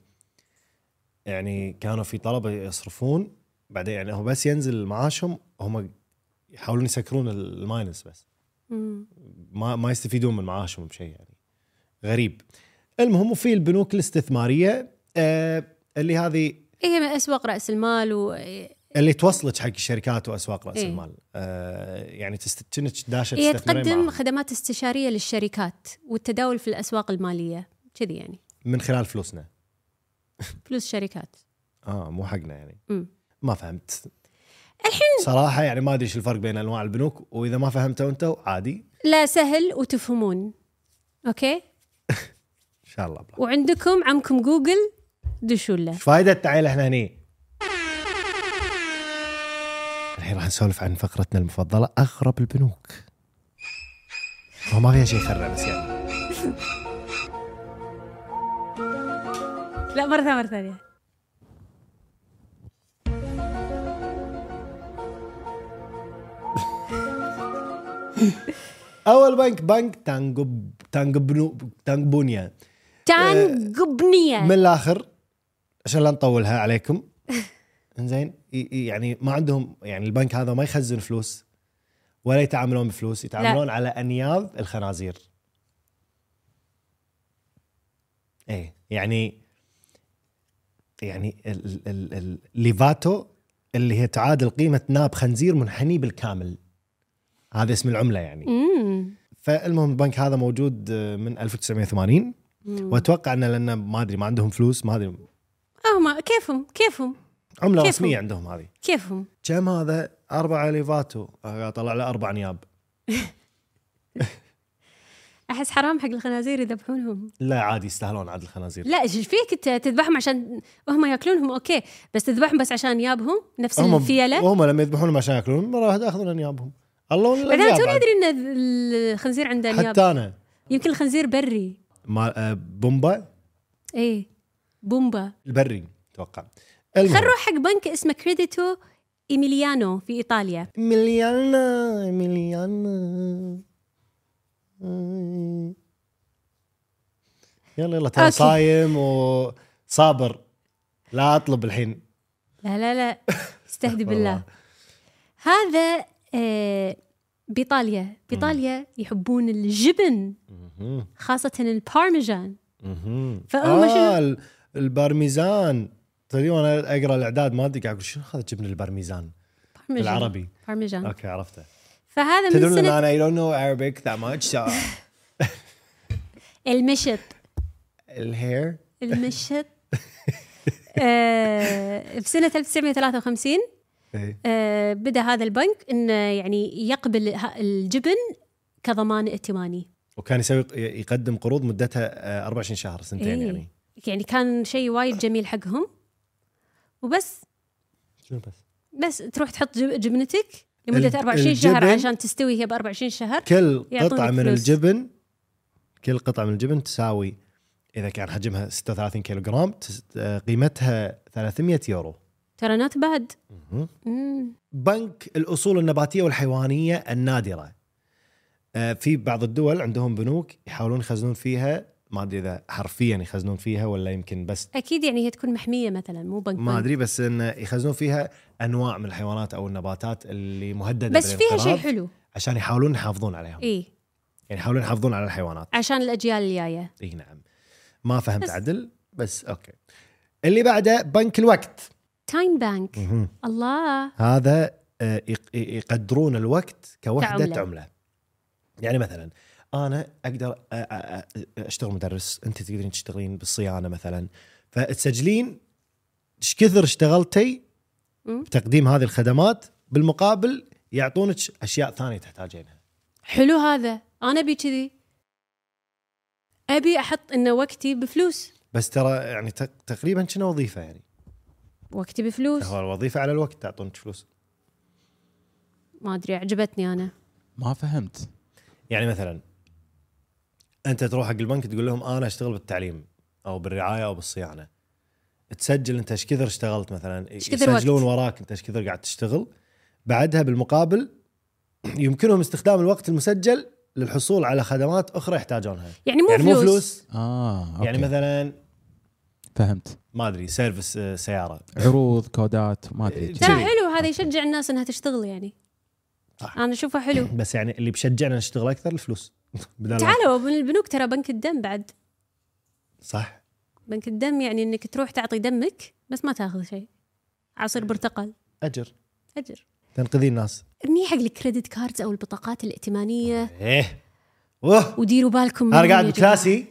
يعني كانوا في طلبه يصرفون بعدين، يعني هو بس ينزل معاشهم هم يحاولون يسكرون الماينس، بس مم. ما ما يستفيدون من معاشهم بشيء، يعني غريب. المهم، وفي البنوك الاستثماريه آه اللي هذه هي من اسواق راس المال اللي توصلك حق الشركات واسواق راس إيه. المال. آه يعني تستكنك داشه هي تستثمرين تقدم معهم خدمات استشاريه للشركات والتداول في الاسواق الماليه كذي يعني، من خلال فلوسنا. فلوس شركات. اه مو حقنا يعني. مم. ما فهمت الحين صراحه، يعني ما ادري ايش الفرق بين انواع البنوك، واذا ما فهمته انت عادي لا سهل وتفهمون. اوكي، ان شاء الله. بلا. وعندكم عمكم جوجل دشوا له. ايش فائده تعال احنا هني؟ الحين راح نسولف عن فقرتنا المفضله، اغرب البنوك. هو ما فيها شيء يخرع بس يعني. لا مرة ثانية مرة ثانية. اول بنك بنك تانجب تانجبنو تانجبونيا. تانجبنية. من الاخر عشان لا نطولها عليكم. انزين يعني ما عندهم، يعني البنك هذا ما يخزن فلوس ولا يتعاملون بفلوس، يتعاملون لا. على انياب الخنازير. ايه يعني يعني الليفاتو اللي هي تعادل قيمة ناب خنزير منحني بالكامل، هذا اسم العملة يعني. مم. فالمهم البنك هذا موجود من ألف وتسعمية وثمانين، واتوقع انه لانه ما ادري ما عندهم فلوس، ما ادري اه ما كيفهم كيفهم عملة كيفهم. رسمية عندهم هذه. كيفهم كم هذا؟ أربعة ليفاتو، طلع له أربع نياب. احس حرام حق الخنازير يذبحونهم. لا عادي يستاهلون عاد الخنازير. لا ايش فيك انت تذبحهم عشان هم ياكلونهم؟ اوكي بس تذبحهم بس عشان نيابهم نفس هم الفيله. وهم لما يذبحونهم عشان ياكلون راح ياخذون نيابهم. الله بعدين توني ادري ان الخنزير عنده نياب. حتى انا يمكن الخنزير بري. ما آه بومبا. ايه بومبا البري اتوقع. خل نروح حق بنك اسمه كريديتو إيميليانو في ايطاليا. إيميليانا إيميليانا يلا يلا ترى صايم وصابر، لا اطلب الحين. لا لا لا استهدي بالله. هذا آه بإيطاليا. بإيطاليا يحبون الجبن، خاصة البارميجان. فهم آه البارميزان. تدري وانا اقرا الاعداد ما ادري قاعد اقول شنو هذا جبن البارميزان بالعربي. بارميجان. اوكي عرفته. فهذا من تدرون سنة انا I don't know Arabic that much. So. المشط. الهير. المشط. آه في سنة ألف وتسعمية وثلاثة وخمسين آه بدأ هذا البنك إنه يعني يقبل الجبن كضمان ائتماني، وكان يسوي يقدم قروض مدتها أربعة وعشرين شهر، سنتين. إيه. يعني يعني كان شيء وايد جميل حقهم. وبس شنو بس بس تروح تحط جبنتك لمدة أربعة وعشرين شهر عشان تستوي هي ب أربعة وعشرين شهر. كل قطعة من فلوس. الجبن كل قطعة من الجبن تساوي إذا كان حجمها ستة وثلاثين كيلو جرام قيمتها ثلاثمية يورو. ترى نوت باد. بنك الأصول النباتية والحيوانية النادرة. آه في بعض الدول عندهم بنوك يحاولون يخزنون فيها، ما أدري إذا حرفيا يخزنون فيها ولا يمكن بس أكيد يعني هي تكون محمية مثلا، مو بنك ما أدري، بس إن يخزنون فيها أنواع من الحيوانات أو النباتات اللي مهددة بس فيها شيء حلو عشان يحاولون يحافظون عليهم. إيه يعني يحاولون يحافظون على الحيوانات عشان الأجيال الجاية. إيه نعم. ما فهمت بس. عدل بس أوكي. اللي بعده بنك الوقت. تايم بانك. الله. هذا يقدرون الوقت كوحدة عملة. عملة. يعني مثلا أنا أقدر أشتغل مدرس، أنت تقدرين تشتغلين بالصيانة مثلا، فتسجلين إيش كثر اشتغلتي بتقديم هذه الخدمات، بالمقابل يعطونك أشياء ثانية تحتاجينها. حلو هذا. أنا أبي كذي، أبي أحط إنه وقتي بفلوس. بس ترى يعني تقريبا كنا وظيفة، يعني وقتي بفلوس. هو الوظيفة على الوقت تعطونك فلوس. ما أدري عجبتني أنا. ما فهمت. يعني مثلا أنت تروح حق البنك تقول لهم أنا أشتغل بالتعليم أو بالرعاية أو بالصيانة، تسجل أنت إيش كثر اشتغلت مثلا، يسجلون وراك أنت إيش كثر قاعد تشتغل. بعدها بالمقابل يمكنهم استخدام الوقت المسجل للحصول على خدمات أخرى يحتاجونها. يعني مو يعني فلوس. مو فلوس. آه، أوكي. يعني مثلا فهمت، ما أدري سيرفس سيارة، عروض، كودات، ما أدري. ترى حلو هذا، يشجع الناس أنها تشتغل يعني. صح. أنا أشوفه حلو. بس يعني اللي بشجعنا نشتغل أكثر الفلوس. تعالوا من البنوك ترى بنك الدم بعد. صح. بنك الدم يعني إنك تروح تعطي دمك بس ما تأخذ شيء، عصير برتقال. اجر اجر تنقذي الناس. ارميه حق الكريدت كاردز او البطاقات الائتمانيه، ايه واه وديروا بالكم منهم انا يا قاعد جماعة. بكلاسي.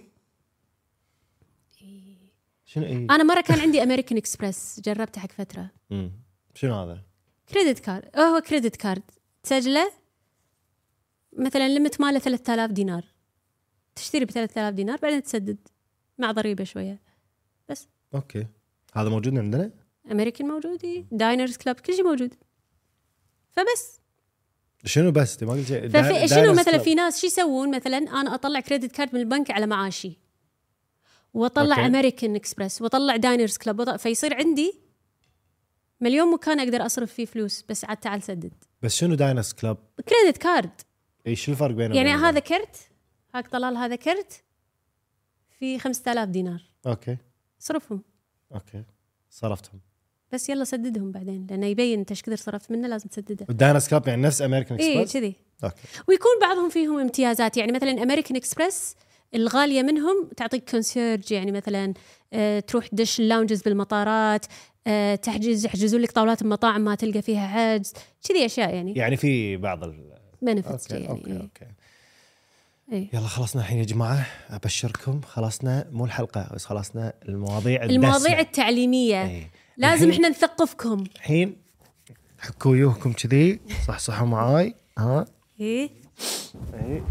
شنو ايه انا مره كان عندي امريكان اكسبرس، جربته حق فتره. مم. شنو هذا؟ كريدت كارد، أه هو كريدت كارد تسجله مثلا ليمت ماله ثلاثة آلاف دينار، تشتري ب ثلاثة آلاف دينار بعدين تسدد مع ضريبه شويه بس. اوكي هذا موجود عندنا. امريكان موجود، إيه. داينرز كلاب كل شيء موجود. فبس شنو بس انت ما قلت شيء. ففي دا- شنو داينرز مثلا كلاب. في ناس شو يسوون، مثلا انا اطلع كريدت كارد من البنك على معاشي، واطلع أوكي. امريكان اكسبرس، واطلع داينرز كلاب، وط- فيصير عندي مليون مكان اقدر اصرف فيه فلوس، بس عاد تعال سدد. بس شنو داينرز كلاب؟ كريدت كارد ايش الفرق بينهم؟ يعني وبين هذا بعض؟ كرت، هاك طلال هذا كرت في خمسة آلاف دينار، اوكي صرفهم اوكي صرفتهم. بس يلا سددهم بعدين، لانه يبين انت ايش كثر صرفت منه لازم تسدده. والداينرز كلاب يعني نفس امريكان اي اكسبرس. كذي. اوكي ويكون بعضهم فيهم امتيازات، يعني مثلا امريكان اكسبرس الغاليه منهم تعطيك كونسيرج، يعني مثلا آه تروح تدش اللاونجز بالمطارات، آه تحجز يحجزون لك طاولات المطاعم ما تلقى فيها حجز، كذي اشياء يعني يعني في بعض ال... بنفتس اوكي يعني. اوكي إيه. اوكي إيه. يلا خلصنا الحين يا جماعه، ابشركم خلصنا مو الحلقه بس خلصنا المواضيع الدسمة. المواضيع التعليميه إيه. لازم الحين- احنا نثقفكم. الحين حكوا وجوهكم كذي، صحصحوا معاي ها. ايه ايه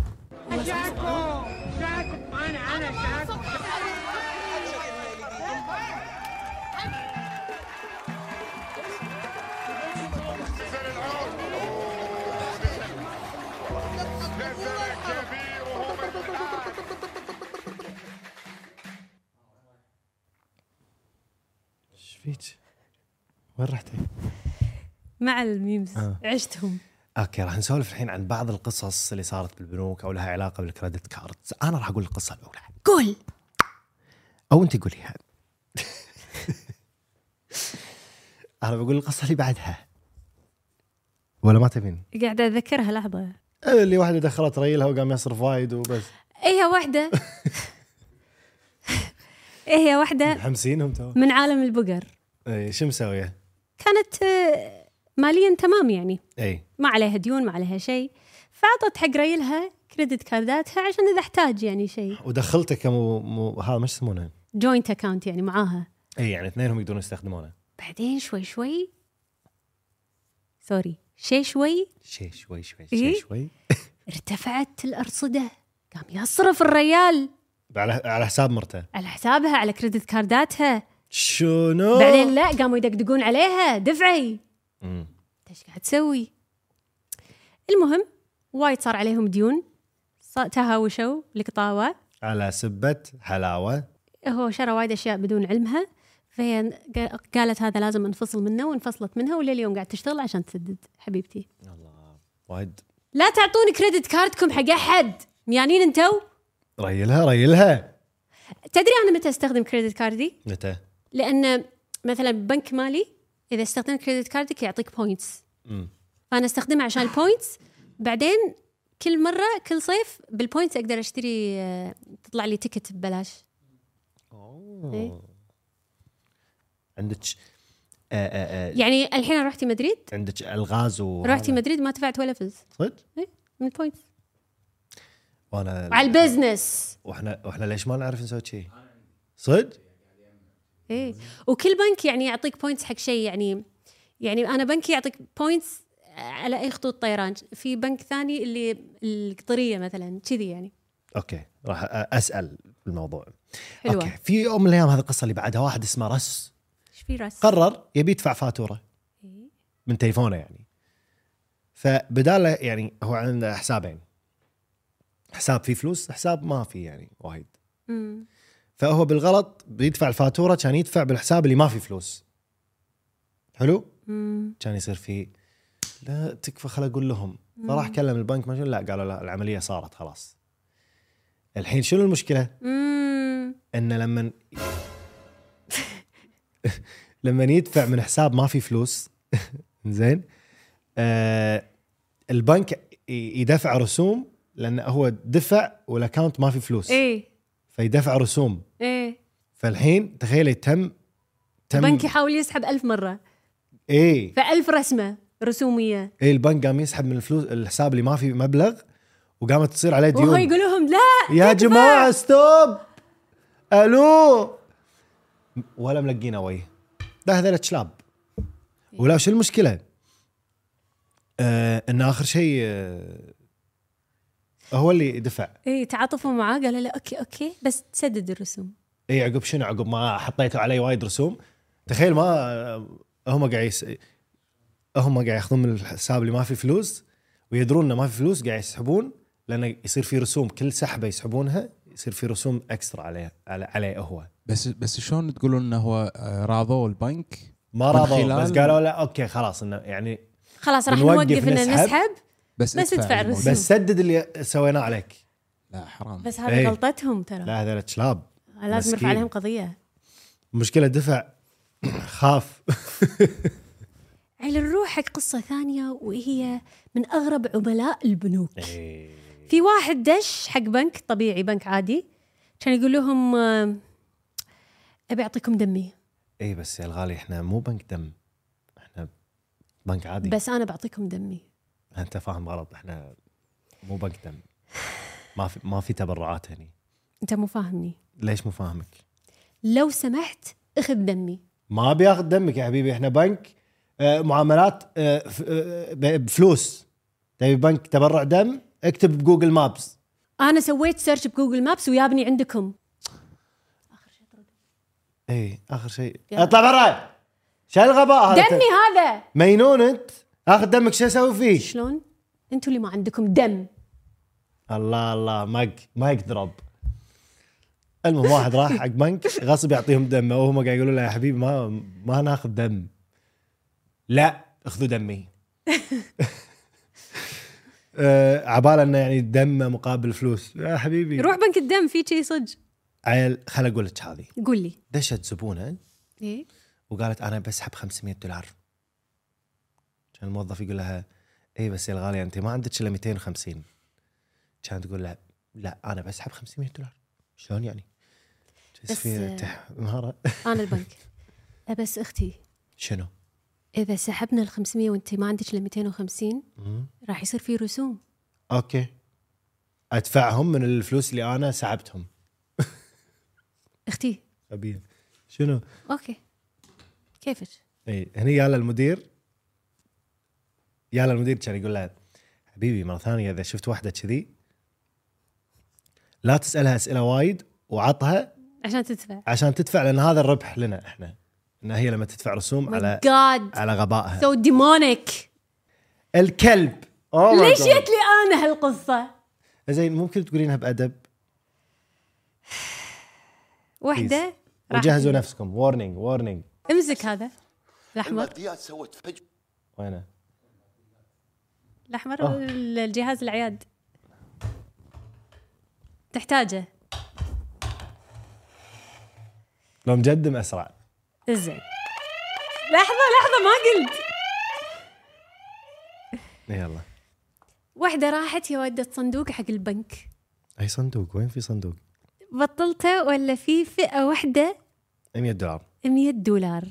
ايش فيك؟ وين رحتي؟ مع الميمز آه. عشتهم. اوكي راح نسولف الحين عن بعض القصص اللي صارت بالبنوك او لها علاقه بالكريدت كاردز. انا راح اقول القصه الاولى قول. او انت قوليها. انا بقول القصه اللي بعدها ولا ما تبين؟ قاعده اذكرها لحظه. اللي واحده دخلت ريلها وقام يصرف وايد وبس. ايه واحده ايه واحده محمسينهم تو. من عالم البقر، اي شو مسويه؟ كانت آه، ماليا تمام، يعني اي ما عليها ديون ما عليها شيء، فعطت حق ريلها كريدت كارداتها عشان اذا احتاج يعني شيء، ودخلته كمو مو... هذا مش يسمونه؟ جوينت اكاونت يعني معاها. اي يعني اثنينهم يقدرون يستخدمونه. بعدين شوي شوي سوري شي شوي شيء شوي شوي إيه؟ شيء شوي ارتفعت الأرصدة، قام يصرف الريال على على حساب مرته. على حسابها على كريدت كارداتها. شنو؟ بعدين لا قاموا يدقدقون عليها دفعي، مم. انت ايش قاعد تسوي؟ المهم وايد صار عليهم ديون، صا- تهاوشوا القطاوة، على سبة حلاوة. هو شرى وايد اشياء بدون علمها، فهي قا- قالت هذا لازم انفصل منه، وانفصلت منها، ولليوم قاعد تشتغل عشان تسدد. حبيبتي الله وايد. لا تعطون كريدت كاردكم حق احد، ميانين انتو. ريلها ريلها. تدري انا متى استخدم كريدت كاردي؟ متى؟ لان مثلا بنك مالي اذا استخدمت كريدت كاردك يعطيك بوينتس، مم. فانا استخدمها عشان البوينتس. بعدين كل مره كل صيف بالبوينتس اقدر اشتري، آه، تطلع لي تيكت ببلاش. إيه؟ عندك آه آه آه. يعني الحين أنا رحتي مدريد، عندك الغاز و رحتي مدريد ما دفعت ولا فلس صدق؟ من البوينتس وانا على البزنس. واحنا واحنا ليش ما نعرف نسوي شيء؟ صدق؟ ايه وكل بنك يعني يعطيك بوينتس حق شيء، يعني يعني انا بنكي يعطيك بوينتس على اي خطوط طيران، في بنك ثاني اللي القطريه مثلا كذي يعني. اوكي راح اسال بالموضوع. حلوة. اوكي في يوم من الايام هذه القصه اللي بعدها واحد اسمه رس ايش في راس؟ قرر يبي يدفع فاتوره من تليفونه يعني. فبداله يعني هو عنده حسابين، حساب فيه فلوس، حساب ما فيه يعني وايد. امم فهو بالغلط بيدفع الفاتوره، كان يدفع بالحساب اللي ما فيه فلوس. حلو؟ امم كان يصير فيه لا تكفى خل اقول لهم. فراح كلم البنك ما شنو، لا قالوا لا العمليه صارت خلاص. الحين شنو المشكله؟ امم ان لما لما يدفع من حساب ما في فلوس زين، آه البنك ي- يدفع رسوم لان هو دفع والاكونت ما في فلوس، ايه فيدفع رسوم. ايه فالحين تخيلي تم تم البنك يحاول يسحب ألف مره. اي فألف رسمة رسومية، اي البنك قام يسحب من الفلوس الحساب اللي ما فيه مبلغ، وقامت تصير عليه وهو ديون. يقول لهم لا يا تدفع. جماعه ستوب، الو، ولا ملقينا وجه. ده هذول كلاب. ولا شو المشكله؟ آه ان اخر شيء آه هو اللي دفع. اي تعاطفوا معاه، قال له اوكي اوكي بس تسدد الرسوم. اي عقب شنو؟ عقب ما حطيتوا علي وايد رسوم. تخيل ما آه، هم قاعد يس... هم قاعد ياخذون من الحساب اللي ما في فلوس، ويدرون انه ما في فلوس قاعد يسحبون، لانه يصير في رسوم كل سحبه يسحبونها يصير في رسوم اكسترا عليه على عليه هو. بس بس شلون تقولون انه هو آه، راضوا البنك؟ ما من راضوا خلال- بس قالوا لا اوكي خلاص انه يعني خلاص راح بنوقف نوقف ان نسحب. نسحب بس, بس ادفع الموضوع. الرسوم. بس سدد اللي سويناه عليك. لا حرام. بس هذه إيه. غلطتهم ترى. لا هذول كلاب. لازم مسكين. نرفع عليهم قضية. مشكلة دفع خاف. على نروح حق قصة ثانية، وهي من أغرب عملاء البنوك. في واحد دش حق بنك طبيعي، بنك عادي، كان يقول لهم آه، أبي أعطيكم دمي اي بس يا الغالي احنا مو بنك دم، احنا بنك عادي. بس أنا بعطيكم دمي. انت فاهم غلط، احنا مو بنك دم، ما في ما في تبرعات هني. أنت مو فاهمني. ليش مو فاهمك؟ لو سمحت اخذ دمي. ما بياخذ دمك يا حبيبي، احنا بنك آه، معاملات آه، ف- آه، ب- بفلوس. تبي بنك تبرع دم؟ اكتب بجوجل مابس. أنا سويت سيرش بجوجل مابس ويابني عندكم. اي اخر شيء يا. اطلع برا. شو الغباء هذا؟ دمي هذا. مينون انت، اخذ دمك شو اسوي فيه؟ شلون؟ أنتوا اللي ما عندكم دم. الله الله مايك مايك دروب. المهم واحد راح حق بنك غصب يعطيهم دم، وهم قاعد يقولوا له يا حبيبي ما ما ناخذ دم. لا اخذوا دمي. آه، عباله انه يعني دم مقابل فلوس. يا حبيبي روح بنك الدم في شيء صدق. عيل خل اقول لك هذه. قول لي. دشت زبونه إيه؟ وقالت انا بسحب خمسمية دولار. كان الموظف يقول لها اي بس يا الغاليه انت ما عندك الا مئتين وخمسين. كانت تقول له لا انا بسحب خمسمية دولار. شلون يعني؟ بس، بس في آه، تح... مهارة. أنا البنك. أه بس أختي، شنو؟ إذا سحبنا ال خمسمية وأنت ما عندك إلا مئتين وخمسين راح يصير في رسوم. اوكي ادفعهم من الفلوس اللي انا سحبتهم. أختي خبيث. شنو؟ أوكي كيفك؟ اي هني يا المدير يا المدير كان يقول له حبيبي مره ثانيه اذا شفت واحده كذي لا تسالها اسئله وايد وعطها عشان تدفع. عشان تدفع، لان هذا الربح لنا احنا، ان هي لما تدفع رسوم على جاد على غبائها. سو ديمونيك. الكلب. Oh my ليش God. جت لي أنا هالقصة؟ زين ممكن تقولينها بادب؟ وحدة راح- وجهزوا نفسكم. وورنينج وورنينج. امسك هذا الأحمر. الماديات سوت فجوة. وينه؟ الأحمر آه. الجهاز العياد تحتاجه. لو مقدم اسرع. زين لحظة لحظة ما قلت. يلا. وحدة راحت يا ودت صندوق حق البنك. اي صندوق؟ وين في صندوق؟ بطلته ولا في فئة واحدة مئة دولار. مية دولار.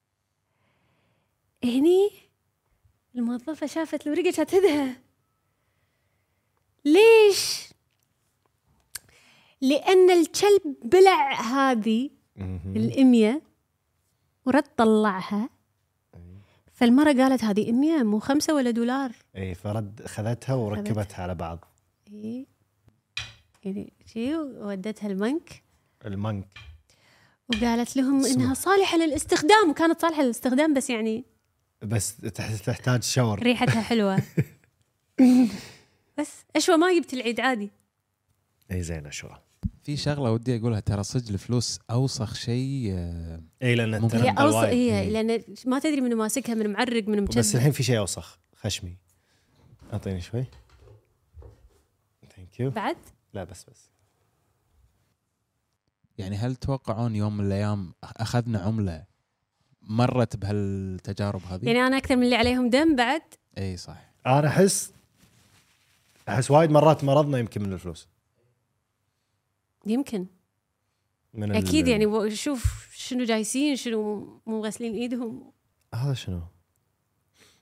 هني الموظفة شافت الورقة كانت تدهى. ليش؟ لأن الكلب بلع هذه الأمية ورد طلعها، فالمرة قالت هذه أمية مو خمسة ولا دولار. اي فرد خذتها وركبتها على بعض. إيه يعني شي ودتها البنك المنك. وقالت لهم إنها صالحة للاستخدام، وكانت صالحة للاستخدام بس يعني بس تح- تحتاج شاور. ريحتها حلوة. بس أشوى ما جبت العيد عادي. اي زين شو. في شغله ودي اقولها، ترى صدق الفلوس اوسخ شيء. آه، اي لان ممكن. هي تنقل أوص... وايد. هي لأن ما تدري من ماسكها، من معرق من بس مجد. الحين في شيء اوسخ. خشمي. اعطيني شوي. ثانك يو. بعد لا بس بس. يعني هل تتوقعون يوم من الايام اخذنا عمله مرت بهالتجارب هذه؟ يعني أنا أكثر من اللي عليهم دم بعد. اي صح. انا احس احس وايد مرات مرضنا يمكن من الفلوس. يمكن من أكيد ال- يعني و- شوف شنو جايسين، شنو مو غاسلين إيدهم. هذا شنو؟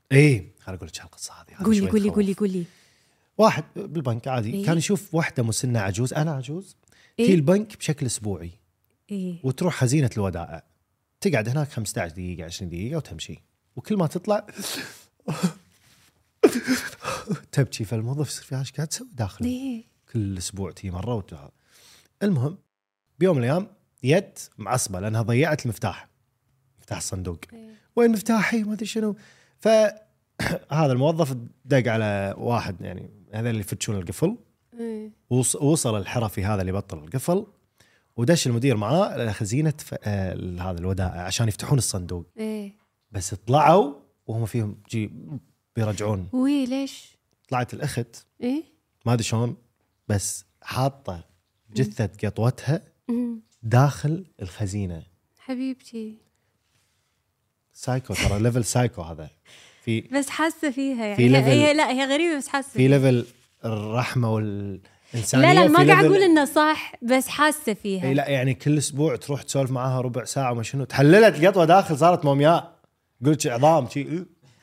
ايه خليني اقول لك القصه هذه. هذه قولي شوي قولي تخوف. قولي قولي. واحد بالبنك عادي إيه؟ كان يشوف واحده مسنه عجوز، انا عجوز إيه؟ في البنك بشكل اسبوعي، ايه وتروح خزينه الودائع تقعد هناك خمسة عشر دقيقه عشرين دقيقه وتمشي، وكل ما تطلع تبكي. فالموظف يصير فيها ايش قاعد تسوي داخل؟ ايه كل اسبوع تي مره وتها. المهم بيوم من الايام يد معصبه لانها ضيعت المفتاح، مفتاح الصندوق. إيه. وين مفتاحي ما ادري شنو. فهذا الموظف دق على واحد يعني هذا اللي يفتشون القفل، ايه وص- وصل الحرفي هذا اللي بطل القفل، ودش المدير معاه لخزينه ف- آه، هذا الودائع عشان يفتحون الصندوق. ايه. بس طلعوا وهم فيهم جي بيرجعون. وي ليش؟ طلعت الاخت ايه ما ادري شلون بس حاطه جثه قطوتها أمم. داخل الخزينه. حبيبتي سايكو ترى، ليفل سايكو هذا. في بس حاسه فيها يعني في هي, level- هي لا هي غريبه بس حاسه في فيها. ليفل الرحمه والانسانيه. لا لا ما في قاعد level- اقول انه صح بس حاسه فيها. اي لا يعني كل اسبوع تروح تسولف معاها ربع ساعه وما شنو، تحللت القطوه داخل صارت مومياء، قلت عظام شي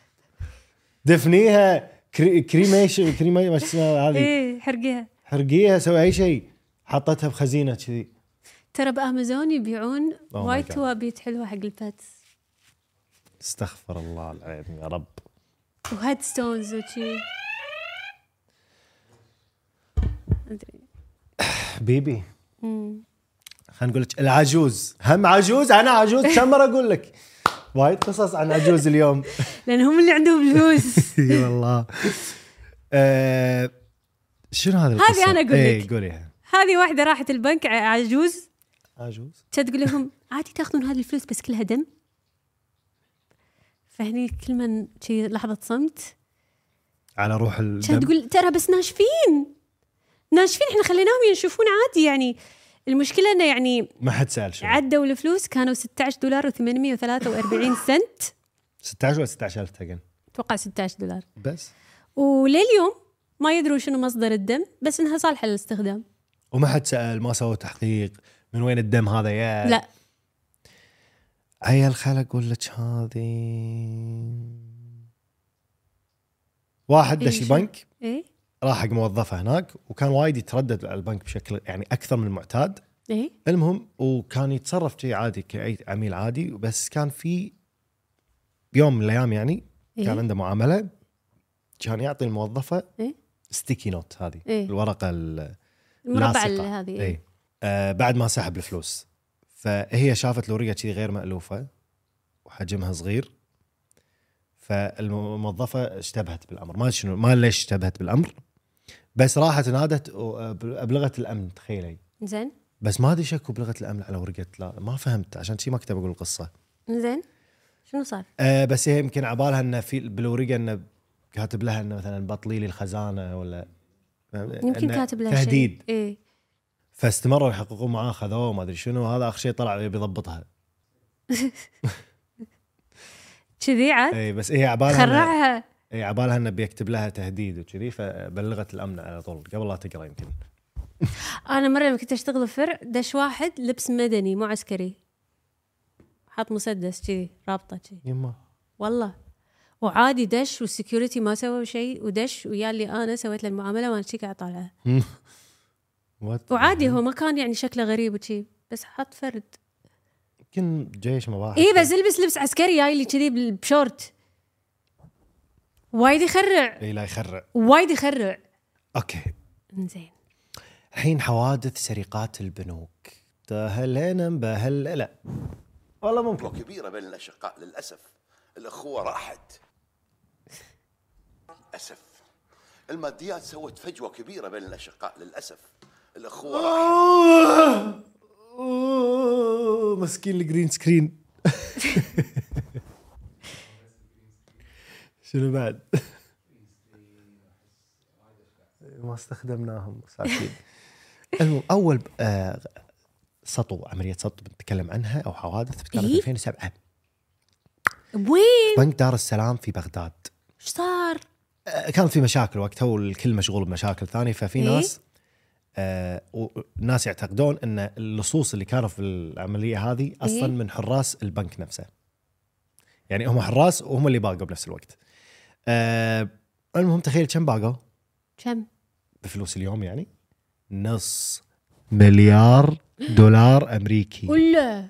دفنيها كري كريميشن كريمي ما اسمها هذه، ايه حرقيها. حرقيها سوي اي شيء، حطتها بخزينه كذي. ترى بامازون يبيعون my وايد God. توابيت حلوه حق الباتس استغفر الله العظيم يا رب. وهيد ستونز وشي. ادري. بيبي أمم. خلينا نقول لك العجوز، هم عجوز انا عجوز كم مره اقول لك وايد قصص عن عجوز اليوم. لان هم اللي عندهم فلوس. اي والله. آه شنو هذا القصه؟ هذه أنا أقول اي لك. قوليها. هذه واحده راحت البنك ع- عجوز، عجوز كانت تقول لهم عادي تاخذون هذه الفلوس بس كلها دم. فهني كل من شي لحظه صمت على روح كانت الدم. تقول ترى بس ناشفين ناشفين احنا خليناهم ينشفون عادي. يعني المشكله انه يعني ما حد سال شنو. عدوا الفلوس كانوا ستة عشر دولار وثمانمية وثلاثة وأربعين سنت. ستة عشر ولا ستة عشر ألف تقن اتوقع ستة عشر دولار. بس، ولليوم ما يدرون شنو مصدر الدم بس انها صالحه للاستخدام. وما حد سال، ما سووا تحقيق من وين الدم هذا يا لا عيال. خل اقول لك هذه واحد إيه دش شنو؟ البنك، ايه راح حق موظفه هناك وكان وايد يتردد على البنك بشكل يعني اكثر من المعتاد. ايه المهم وكان يتصرف شيء عادي كأي عميل عادي، بس كان في بيوم من الايام يعني كان إيه؟ عنده معامله، كان يعطي الموظفه إيه؟ ستيكي نوت هذه إيه؟ الورقه ال- المربع اللاصقة. هذه اي إيه؟ آه بعد ما سحب الفلوس، فهي شافت الورقه كذي غير مألوفه وحجمها صغير، فالموظفه اشتبهت بالامر. ما أدري شنو ما ليش اشتبهت بالامر، بس راحت نادت وابلغت الامن. تخيلي زين بس ما ادري شكوا بلغه الامن على ورقه. لا ما فهمت عشان شي ما كنت بقول القصه. زين شنو صار؟ أه بس هي يمكن عبالها انه في بالورقه انه كاتب لها انه مثلا بطلي لي الخزانه ولا يمكن إنه كاتب لها شيء. تهديد. ايه فاستمروا يحققون معاه، خذوه ما ادري شنو. هذا اخر شيء طلع بيضبطها. كذي عاد اي بس هي عبالها إنه- خرعها. اي عبالها انه بيكتب لها تهديد وكذي، فبلغت الامن على طول قبل لا تقرا يمكن. انا مره لما كنت اشتغل فرع دش واحد لبس مدني مو عسكري، حاط مسدس كذي رابطه كذي يما والله، وعادي دش والسكيورتي ما سووا شيء، ودش ويا اللي انا سويت له المعامله وانا شي قاعد طالعه. What? وعادي هو ما كان يعني شكله غريب وشي، بس حط فرد. يمكن جيش مباحث. اي بس البس لبس عسكري جاي لي كذي بال- بشورت. وايد يخرع اي لا يخرع. وايد يخرع. اوكي زين الحين حوادث سرقات البنوك. تهلنا مبهل. والله ممكن فجوة كبيرة بين الأشقاء للأسف. الأخوة راحت للأسف. الماديات سوت فجوة كبيرة بين الأشقاء للأسف. الأخوة راحت. أوه، مسكين الجرين سكرين. شنو بعد؟ ما استخدمناهم ساكين. المهم اول آه سطو، عمليه سطو بنتكلم عنها او حوادث كانت إيه؟ ألفين وسبعة وين بنك دار السلام في بغداد. ايش صار؟ آه كانت في مشاكل وقتها والكل مشغول بمشاكل ثانيه، ففي إيه؟ ناس آه والناس يعتقدون ان اللصوص اللي كانوا في العمليه هذه اصلا إيه؟ من حراس البنك نفسه، يعني هم حراس وهم اللي باقوا بنفس الوقت. آه المهم تخيل كم باقوا كم؟ بفلوس اليوم يعني نص مليار دولار امريكي. ولا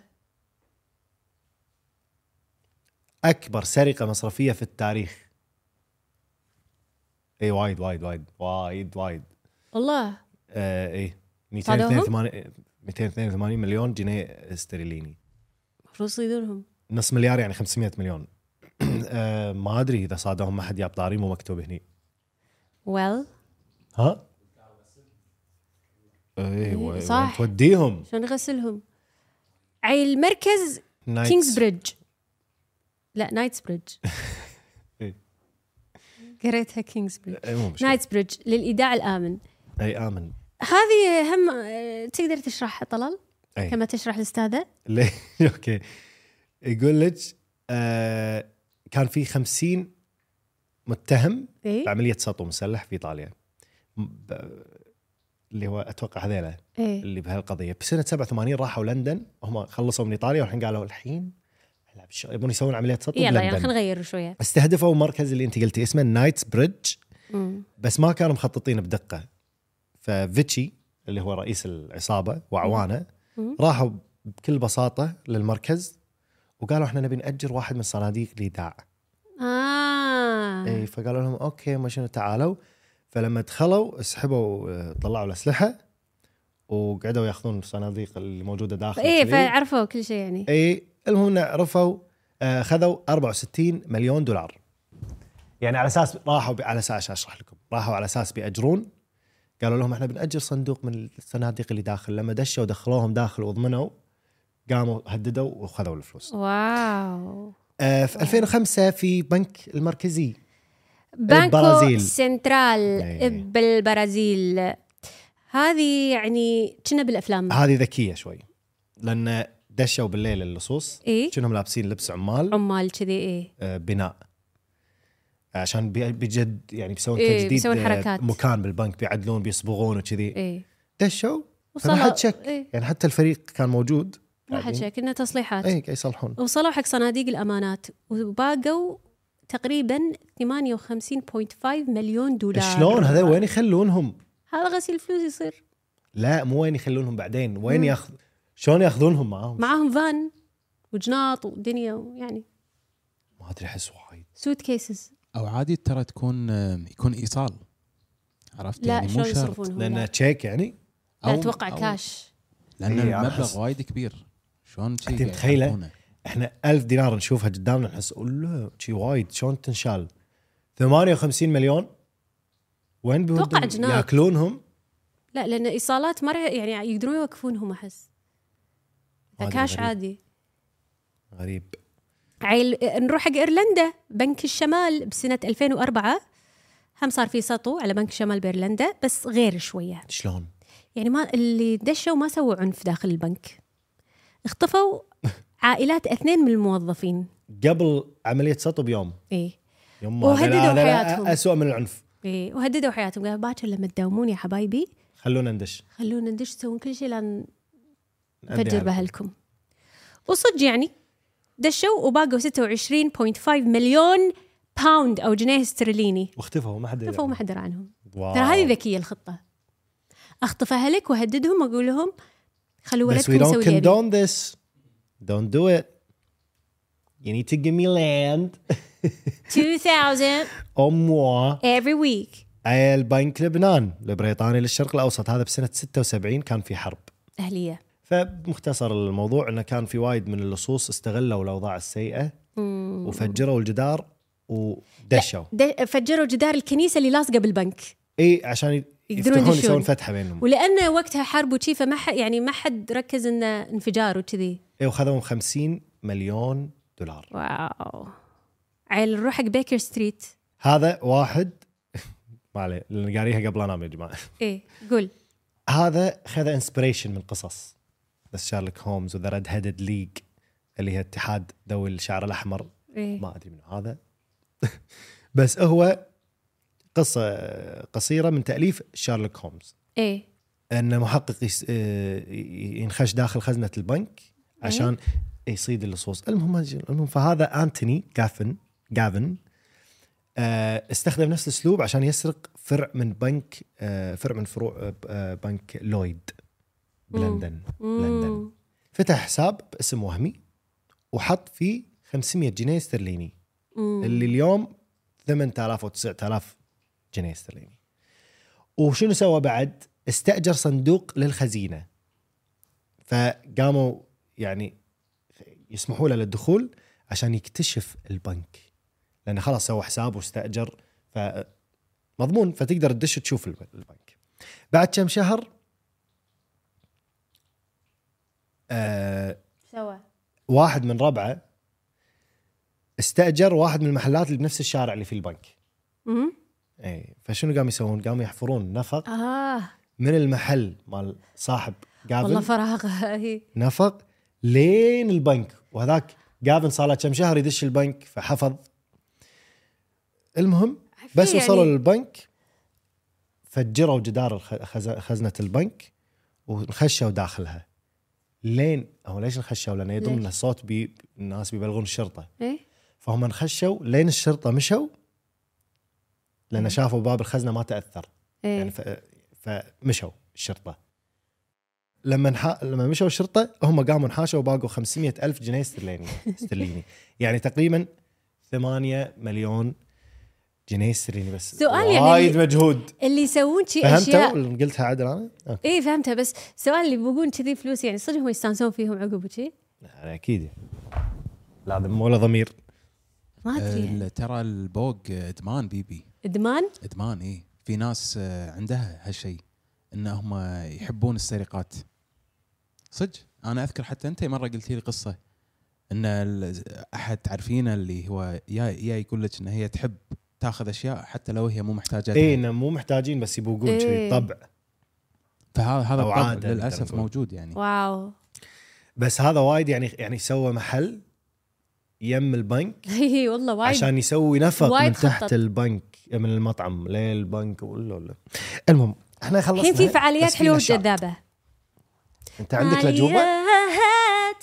اكبر سرقه مصرفيه في التاريخ. اي وايد وايد وايد وايد وايد والله. آه اي صادوهم؟ مئتين واثنين وثمانين مئتين واثنين وثمانين مليون جنيه استرليني. المفروض يصيدونهم. نص مليار يعني خمسمية مليون. آه ما ادري اذا صادوهم، ما حد جاب طاري، مو مكتوب هني. ويل ها ايوه صح. توديهم شلون نغسلهم؟ عيل المركز نايتس. كينجز بريدج، لا نايتس بريدج. إيه. قريتها كينجز بريدج. إيه، مو مشكلة. نايتس بريدج للايداع الامن. اي امن. هذه هم آه، تقدر تشرحها طلال أي. كما تشرح الاستاذه. ليه؟ اوكي. يقول لك آه كان في خمسين متهم اي بعمليه سطو مسلح في ايطاليا، ب- اللي هو اتوقع هذيلا اي اللي بهالقضيه. بسنه سبعة وثمانين راحوا لندن، هم خلصوا من ايطاليا والحين قالوا الحين هلا بالش- يبون يسوون عمليه سطو يلا يعني بلندن. خلينا نغير شويه. استهدفوا مركز اللي انت قلتي اسمه نايتس بريدج، مم. بس ما كانوا مخططين بدقه. ففيتشي اللي هو رئيس العصابه واعوانه مم. راحوا بكل بساطه للمركز وقالوا احنا نبي ناجر واحد من صناديق الايداع. اه اي فقالوا لهم اوكي ما شنو تعالوا. فلما دخلوا سحبوا آه، طلعوا الاسلحه وقعدوا ياخذون الصناديق اللي موجوده داخل ايه كذي. فعرفوا كل شيء يعني. اي المهم عرفوا آه، خذوا أربعة وستين مليون دولار. يعني على اساس راحوا ب- على اساس اشرح لكم، راحوا على اساس بيأجرون. قالوا لهم احنا بنأجر صندوق من الصناديق اللي داخل. لما دشوا ودخلوهم داخل واضمنوا قاموا هددوا وخذوا الفلوس. واو. آه في ألفين وخمسة في بنك المركزي بانكو البرازيل. سنترال إيه. بالبرازيل. هذه يعني كنا بالافلام. هذه ذكيه شوي لان دشوا بالليل اللصوص ايه كأنهم لابسين لبس عمال عمال كذي. ايه آه بناء عشان بي- بجد يعني بيسوون إيه، تجديد بيسوون آه، حركات. مكان بالبنك، بيعدلون بيصبغون وكذي. ايه دشوا وصلوا- فما حد شك إيه. يعني حتى الفريق كان موجود ما حد شك انها تصليحات. اي قاعد يصلحون. وصلوا حق صناديق الامانات وباقوا تقريبا ثمانية وخمسين فاصلة خمسة مليون دولار. شلون هذا وين يخلونهم؟ هذا غسيل فلوس يصير. لا مو وين يخلونهم بعدين، وين مم. ياخذ شلون ياخذونهم معاهم؟ معاهم فان وجناط ودنيا ويعني ما ادري احس وايد. سوت كيسز. او عادي ترى تكون آه، يكون ايصال، عرفت لا يعني مو شلون شرط، يصرفونهم؟ لان لا, تشيك يعني لا أو- اتوقع أو- كاش. لان إيه، أنا أحس- المبلغ وايد كبير. شلون شي أنت قاعد متخيلة؟ يحطونه؟ احنا ألف دينار نشوفها قدامنا نحس لا شي وايد شلون تنشال. ثمانية وخمسين مليون وين أتوقع بيودون جنات. ياكلونهم؟ لا لان ايصالات ما راح يعني يقدرون يوقفونهم احس. ما إذا أدري، كاش غريب. عادي. غريب. عيل نروح حق ايرلندا. بنك الشمال بسنه ألفين وأربعة هم صار في سطو على بنك الشمال بايرلندا بس غير شويه. شلون؟ يعني ما اللي دشوا ما سووا عنف داخل البنك. اختفوا عائلات اثنين من الموظفين. قبل عمليه سطو بيوم. ايه يوم وهددوا حياتهم. اسوء من العنف. ايه وهددوا حياتهم. قالوا باكر لما تداومون يا حبايبي خلونا ندش. خلونا ندش تسوون كل شيء لان عندي نفجر هذا. بأهلكم. وصدق يعني دشوا وباقوا ستة وعشرين فاصلة خمسة مليون باوند او جنيه استرليني. واختفوا ما حد يدري. اختفوا ما حد درى عنهم. واو. ترى هذه ذكيه الخطه. اخطف اهلك وهددهم واقول لهم خلوا بس we ولدكم don't يسوي اللي يبي. condone this. Don't do it. You need to give me land. two thousand أو moi. every week. عيل بنك لبنان البريطاني للشرق الأوسط هذا بسنة ستة وسبعين كان في حرب. اهليه. فمختصر الموضوع انه كان في وايد من اللصوص استغلوا الاوضاع السيئه وفجروا الجدار ودشوا. د- فجروا جدار الكنيسه اللي لاصقه بالبنك. اي عشان يقدرون يفتحون يدشون. يسوون فتحه بينهم. ولانه وقتها حرب وشي فما ح- يعني ما حد ركز انه انفجار وكذي. اي وخذوا خمسين مليون دولار. واو. عيل نروح حق بيكر ستريت. هذا واحد ما عليه لان قاريها قبل انام يا جماعه. ايه قول. هذا خذ انسبريشن من قصص بس شارلوك هومز وذا ريد هيدد ليج اللي هي اتحاد ذوي الشعر الاحمر. ايه ما ادري من هذا. بس هو قصه قصيره من تاليف شارلوك هومز. ايه ان محقق يس- آه، ينخش داخل خزنه البنك عشان يصيد اللصوص. المهم المهم فهذا انتوني جافن جافن آه، استخدم نفس الاسلوب عشان يسرق فرع من بنك آه، فرع من فروع آه، بنك لويد بلندن بلندن فتح حساب باسم وهمي وحط فيه خمسمية جنيه استرليني اللي اليوم ثمانية آلاف أو تسعة آلاف جنيه استرليني. وشنو سوى بعد؟ استأجر صندوق للخزينة، فقاموا يعني يسمحوا له للدخول عشان يكتشف البنك، لأنه خلاص سوى حساب واستأجر فمضمون، فتقدر تدش تشوف البنك. بعد كم شهر آه سوى واحد من ربعه استأجر واحد من المحلات اللي بنفس الشارع اللي في البنك. امم اي فشنو قام يسوون؟ قاموا يحفرون نفق اه من المحل مال صاحب والله جافن، فراغ هي نفق لين البنك، وهذاك جافن صار له كم شهر يدش البنك فحفظ. المهم بس يعني- وصلوا للبنك فجروا جدار الخ- خز- خزنة البنك ونخشوا داخلها. لين هو ليش نخشوا؟ لأن يضمن ليش؟ الصوت بي الناس بيبلغون الشرطة، ايه فهم نخشوا لين الشرطة مشوا لأن شافوا باب الخزنة ما تأثر ايه يعني ف... فمشوا الشرطة. لما نح... لما مشوا الشرطة هم قاموا نحاشوا وباقوا خمسمية ألف جنيه استرليني استرليني يعني تقريبا ثمانية مليون جنيه استرليني. بس سؤال يعني وايد اللي- مجهود. اللي يسوون شيء فهمتوا اشياء اللي قلتها عدل انا؟ اوكي ايه فهمتها، بس سؤال اللي بيقولون كذي فلوس يعني صدق هم يستانسون فيهم عقب وشي؟ يعني اكيد لازم ولا ضمير. ما ادري يعني. ال- ترى البوق ادمان بيبي، ادمان ادمان. ايه في ناس آه، عندها هالشيء انهم يحبون السرقات صدق. انا اذكر حتى انت مره قلتي لي قصه ان ال- احد تعرفينه اللي هو يا يا يقول لك ان هي تحب تاخذ اشياء حتى لو هي مو محتاجه. اي انه مو محتاجين بس يبوقون إيه. كذي طبع. فهذا هذا أو الطبع عادة نقدر للاسف نقول. موجود يعني. واو بس هذا وايد يعني يعني سوى محل يم البنك هي والله وايد عشان يسوي نفق وايد من تحت خطط. البنك من المطعم للبنك ولا ولا. المهم احنا خلصنا. الحين في فعاليات بس في حلوه نشاط. وجذابه. انت عندك لجوبه؟ فعاليات.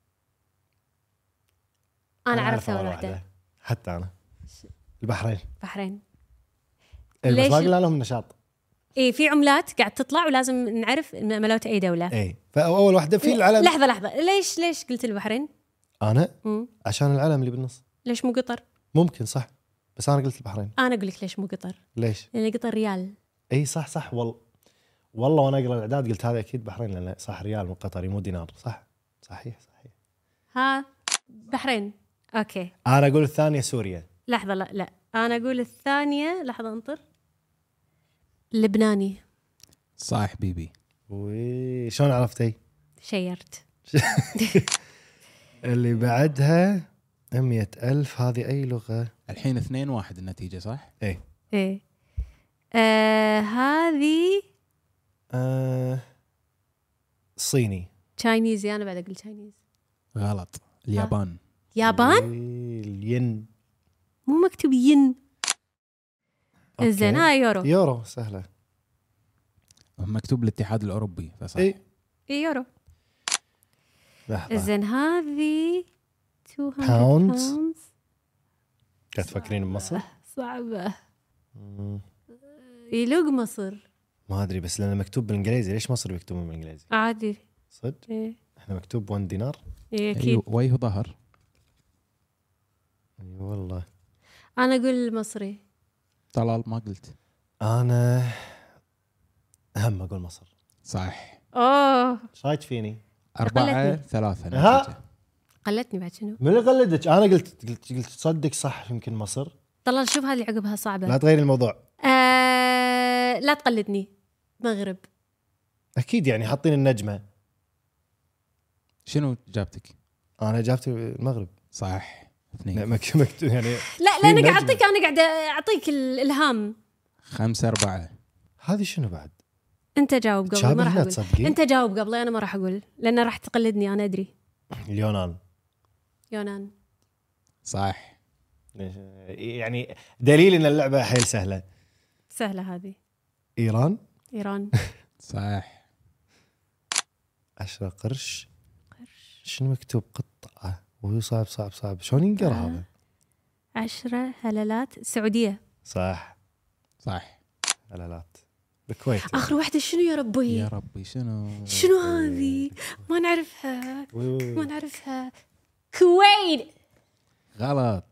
انا أعرف عرفتها أول ولا واحده. حتى انا البحرين. بحرين. إيه، بس ليش؟ ما قلنا لهم نشاط. ايه في عملات قاعد تطلع ولازم نعرف ملوت اي دوله. اي فاول واحده في العلم. لحظه لحظه ليش ليش قلت البحرين؟ انا مم. عشان العلم اللي بالنص. ليش مو قطر؟ ممكن صح، بس انا قلت البحرين. انا اقول لك ليش مو قطر؟ ليش؟ لان قطر ريال. اي صح صح والله والله وانا اقرا الاعداد قلت هذا اكيد بحرين لان صح ريال مو قطري مو دينار. صح صحيح صحيح. ها بحرين. اوكي انا اقول الثانيه سوريا. لحظه لا لا انا اقول الثانيه. لحظه انطر. لبناني. صح بيبي. وي شلون عرفتي؟ شيرت. اللي بعدها مية ألف هذه أي لغة؟ الحين اثنين واحد النتيجه صح؟ إيه ايه آه هذه آه صيني. تشاينيزي. انا بعد اقول تشاينيز. غلط. اليابان. يابان. وي، الين. مو مكتوب ين. أوكي. زين ها يورو. يورو سهلة. مكتوب الاتحاد الاوروبي فصح. إيه إيه يورو. لحظة زين هذه مئتين Pounds. باوندز. قاعد تفكرين بمصر؟ صعبة. مم. يلوق مصر. ما أدري بس لأنه مكتوب بالإنجليزي ليش مصر بيكتبون بالإنجليزي؟ عادي. صدق؟ ايه إحنا مكتوب واحد دينار؟ إيه اكيد. أيوه ويه ظهر. اي والله. انا اقول المصري. طلال ما قلت. أنا أهم أقول مصر. صح. اوه إيش رايك فيني؟ أربعة قلتني. ثلاثة ها؟ نتيجة. قلتني بعد شنو؟ من اللي قلدك؟ أنا قلت قلت قلت تصدق صح يمكن مصر. طلال شوف هذه اللي عقبها صعبة. لا تغيري الموضوع. آه لا تقلدني. مغرب. أكيد يعني حاطين النجمة. شنو جابتك؟ أنا جابتي المغرب. صح. لا، اثنين. مك- مكتوب يعني. لا في لا انا قاعد النجمة. اعطيك انا قاعده اعطيك الالهام. خمسة أربعة. هذه شنو بعد؟ انت جاوب قبل ما تشابه راح لا اقول. تصدقين؟ انت جاوب قبل انا ما راح اقول لان راح تقلدني انا ادري. اليونان. يونان. صح. يعني دليل ان اللعبه حيل سهله. سهلة هذه. ايران. ايران. صح. عشرة قرش. شنو مكتوب؟ قطعه وهو صعب صعب صعب شلون ينقرا هذا؟ عشرة هلالات السعودية. صح صح. هلالات بالكويت. آخر واحدة شنو يا ربي؟ يا ربي شنو شنو هذه؟ ما نعرفها وي وي ما وي. نعرفها. كويت. غلط.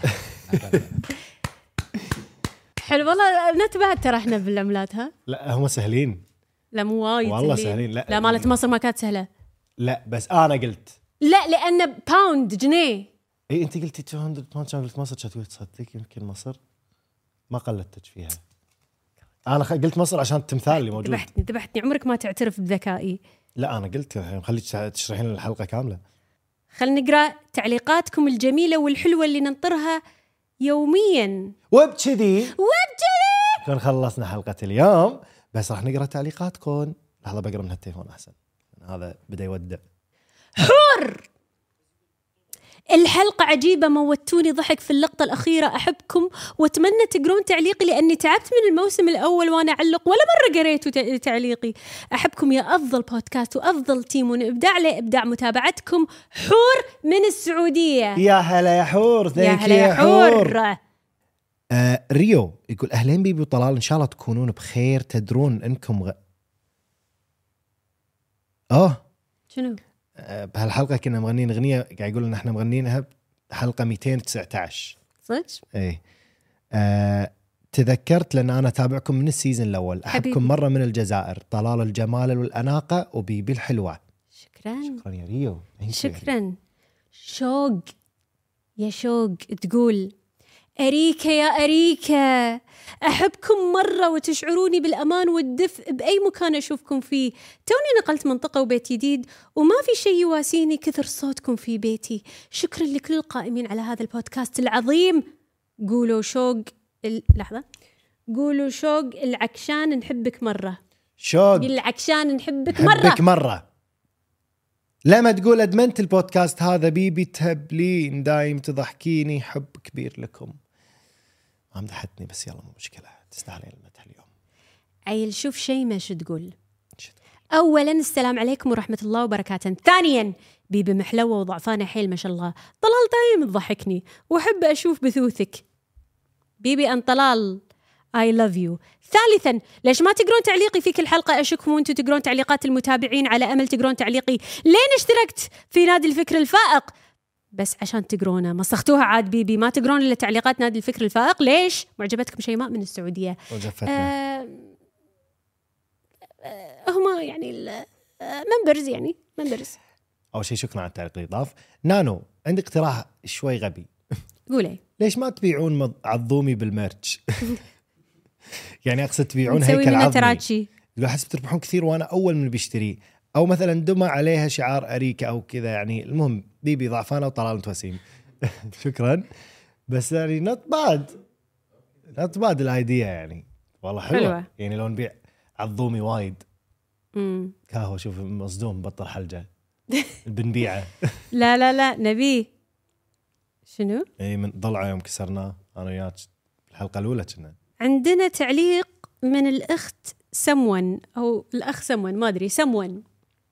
حلو والله، نتبعت ترى احنا بالعملات. ها لا هم سهلين. لا مو وايد والله سهلين. لا لا مالت مصر ما كانت سهلة. لا بس انا قلت لا لأن باوند جنيه. اي انت قلتي مئتين باوند، كان قلت مصر، كانت قلت تصدق يمكن مصر ما قلدتك فيها. انا خ- قلت مصر عشان التمثال اللي موجود. ذبحتني ذبحتني، عمرك ما تعترف بذكائي. لا انا قلت خليك تشرحين الحلقه كامله. خلينا نقرأ تعليقاتكم الجميلة والحلوة اللي ننطرها يوميا. وبكذي وبجد كون خلصنا حلقه اليوم، بس راح نقرا تعليقاتكم. لحظه بقرا من التليفون احسن، هذا بدا يودع. حر. الحلقة عجيبة، موتوني ضحك في اللقطة الأخيرة. أحبكم وأتمنى تقرون تعليقي لأني تعبت من الموسم الأول وأنا أعلق ولا مرة قريتوا تع- تعليقي. أحبكم يا أفضل بودكاست وأفضل تيم، ونبدع لإبداع متابعتكم. حور من السعودية. يا هلا يا حور. يا ثانك هلا يا حور. آه ريو يقول اهلين بيبي وطلال، ان شاء الله تكونون بخير. تدرون انكم غ... اه شنو؟ آه، بهالحلقه كنا مغنين اغنيه قاعد يقول ان احنا مغنينها بحلقه مئتين وتسعة عشر. صدق؟ اي آه تذكرت لان انا اتابعكم من السيزون الاول. احبكم حبيبي. مره من الجزائر. طلال الجمال والاناقه وبيبي الحلوه. شكرا شكرا يا ريو. Thank you يا ريو. شكرا. شوق يا شوق تقول أريكا يا أريكا، أحبكم مرة وتشعروني بالأمان والدفء بأي مكان أشوفكم فيه. توني نقلت منطقة وبيت جديد وما في شيء يواسيني كثر صوتكم في بيتي. شكرا لكل القائمين على هذا البودكاست العظيم. قولوا شوق ال... لحظة قولوا شوق العكشان نحبك مرة. شوق العكشان نحبك مرة. حبك مره. لما تقول ادمنت البودكاست هذا بيبي تهبلين دايم تضحكيني. حب كبير لكم. ما مدحتني بس يلا مو مشكله، تستاهلين المدح اليوم. عيل شوف شيء ما شو تقول. شو أولا السلام عليكم ورحمة الله وبركاته. ثانيا بيبي محلوة وضعفانة حيل ما شاء الله. طلال دايم تضحكني وأحب أشوف بثوثك. بيبي أن طلال I love you. ثالثا ليش ما تقرون تعليقي في كل حلقة؟ أشككم وأنتم تقرون تعليقات المتابعين على أمل تقرون تعليقي. لين اشتركت في نادي الفكر الفائق بس عشان تقرونه. مسختوها عاد بيبي، ما تقرون إلا تعليقات نادي الفكر الفائق. ليش؟ معجبتكم شيماء من السعودية. وجفتنا. آه آه هما يعني الممبرز يعني ممبرز. اول شيء شكرا على التعليق اللي ضاف. نانو عندي اقتراح شوي غبي. قولي ليش ما تبيعون مض- عظومي بالميرش؟ يعني اقصد تبيعون نسوي هيكل منه عظمي. تراتشي. يقول احس بتربحون كثير وانا اول من بيشتري، او مثلا دمى عليها شعار اريكا او كذا. يعني المهم بيبي ضعفانه وطلال متوسيم. شكرا. بس يعني نوت باد نوت باد الايديا يعني والله حلوه, حلوة. يعني لو نبيع عظومي وايد مم. كاهو. شوف مصدوم بطل حلجه بنبيعه. لا لا لا نبي شنو؟ اي من ضلعه يوم كسرناه انا وياك الحلقه الاولى كنا. عندنا تعليق من الأخت سمون أو الأخ سمون ما أدري سمون.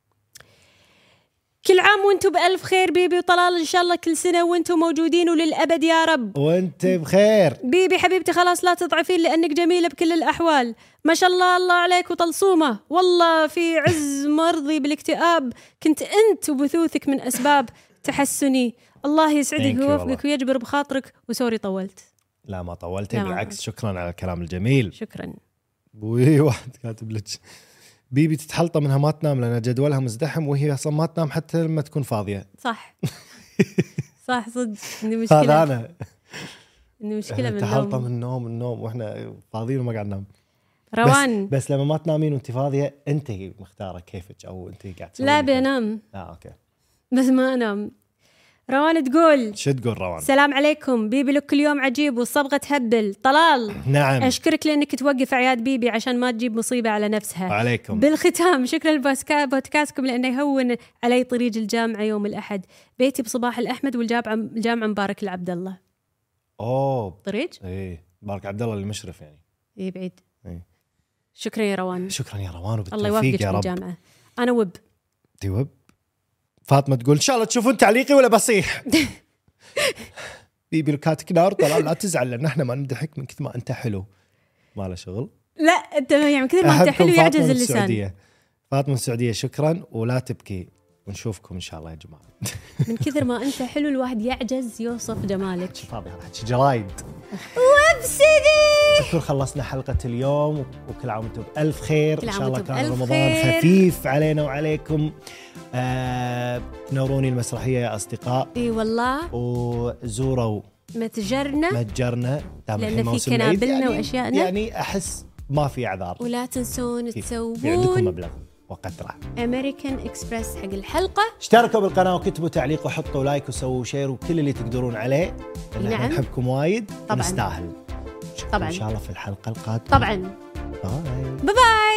كل عام وانتم بألف خير بيبي وطلال، إن شاء الله كل سنة وانتم موجودين وللأبد يا رب. وانت بخير بيبي حبيبتي خلاص لا تضعفين لأنك جميلة بكل الأحوال. ما شاء الله الله عليك وطلصومة. والله في عز مرضي بالاكتئاب كنت أنت وبثوثك من أسباب تحسني. الله يسعدك Thank you ويوفقك والله. ويجبر بخاطرك. وسوري طولت. لا ما طولتي لا، ما بالعكس طولت. شكرا على الكلام الجميل. شكرا. وي واحد كاتب لك بيبي تتحلطم منها ما تنام لان جدولها مزدحم وهي اصلا ما تنام حتى لما تكون فاضيه. صح صح صدق عندي هذا مشكلة. انا عندي مشكلة من تحلطم النوم. النوم النوم واحنا فاضيين وما قاعد ننام. روان بس, بس لما ما تنامين وانت فاضيه انت مختاره كيفك او انت قاعد تسوي لا اللي تبي. بنام اه اوكي. بس ما انام. روان تقول شو تقول روان؟ السلام عليكم بيبي لك كل يوم عجيب والصبغة تهبل. طلال نعم أشكرك لأنك توقف أعياد بيبي عشان ما تجيب مصيبة على نفسها. وعليكم. بالختام شكرا لبودكاستكم لأنه يهون علي طريق الجامعة يوم الأحد. بيتي بصباح الأحمد والجامعة الجامعة مبارك لعبد الله. اوه طريق ايه بارك عبد الله اللي مشرف يعني. إيه بعيد. إيه. شكرا يا روان. شكرا يا روان الله وبالتوفيق يوفقك يا رب. بالجامعة. أنا وب توب. فاطمه تقول ان شاء الله تشوفون تعليقي ولا بصيح. بيبي الكاتك نار. طلع لا تزعل لان احنا ما نمدحك من كثر ما انت حلو. ما له شغل. لا انت يعني كثر ما انت أحبكم حلو فاطمة يعجز من اللسان. السعودية. فاطمة من السعودية شكرا ولا تبكي ونشوفكم ان شاء الله يا جماعه. من كثر ما انت حلو الواحد يعجز يوصف جمالك. فاضي هذا حكي جرايد. وابسدي. نكون خلصنا حلقة اليوم وكل عام وانتم بألف خير. كل إن عام شاء الله وانتم كان بألف رمضان خير. خفيف علينا وعليكم. آه نوروني المسرحية يا أصدقاء اي والله وزوروا متجرنا متجرنا دام لأن الحين في موسم العيد. كنابلنا يعني وأشيائنا. يعني أحس ما في أعذار. ولا تنسون في- في عندكم تسوون مبلغ وقدره. امريكان اكسبرس حق الحلقه. اشتركوا بالقناة وكتبوا تعليق وحطوا لايك وسووا شير وكل اللي تقدرون عليه. لأن احنا نعم. نحبكم وايد طبعاً. ونستاهل. طبعاً. إن شاء الله في الحلقة القادمة. طبعا باي. باي باي.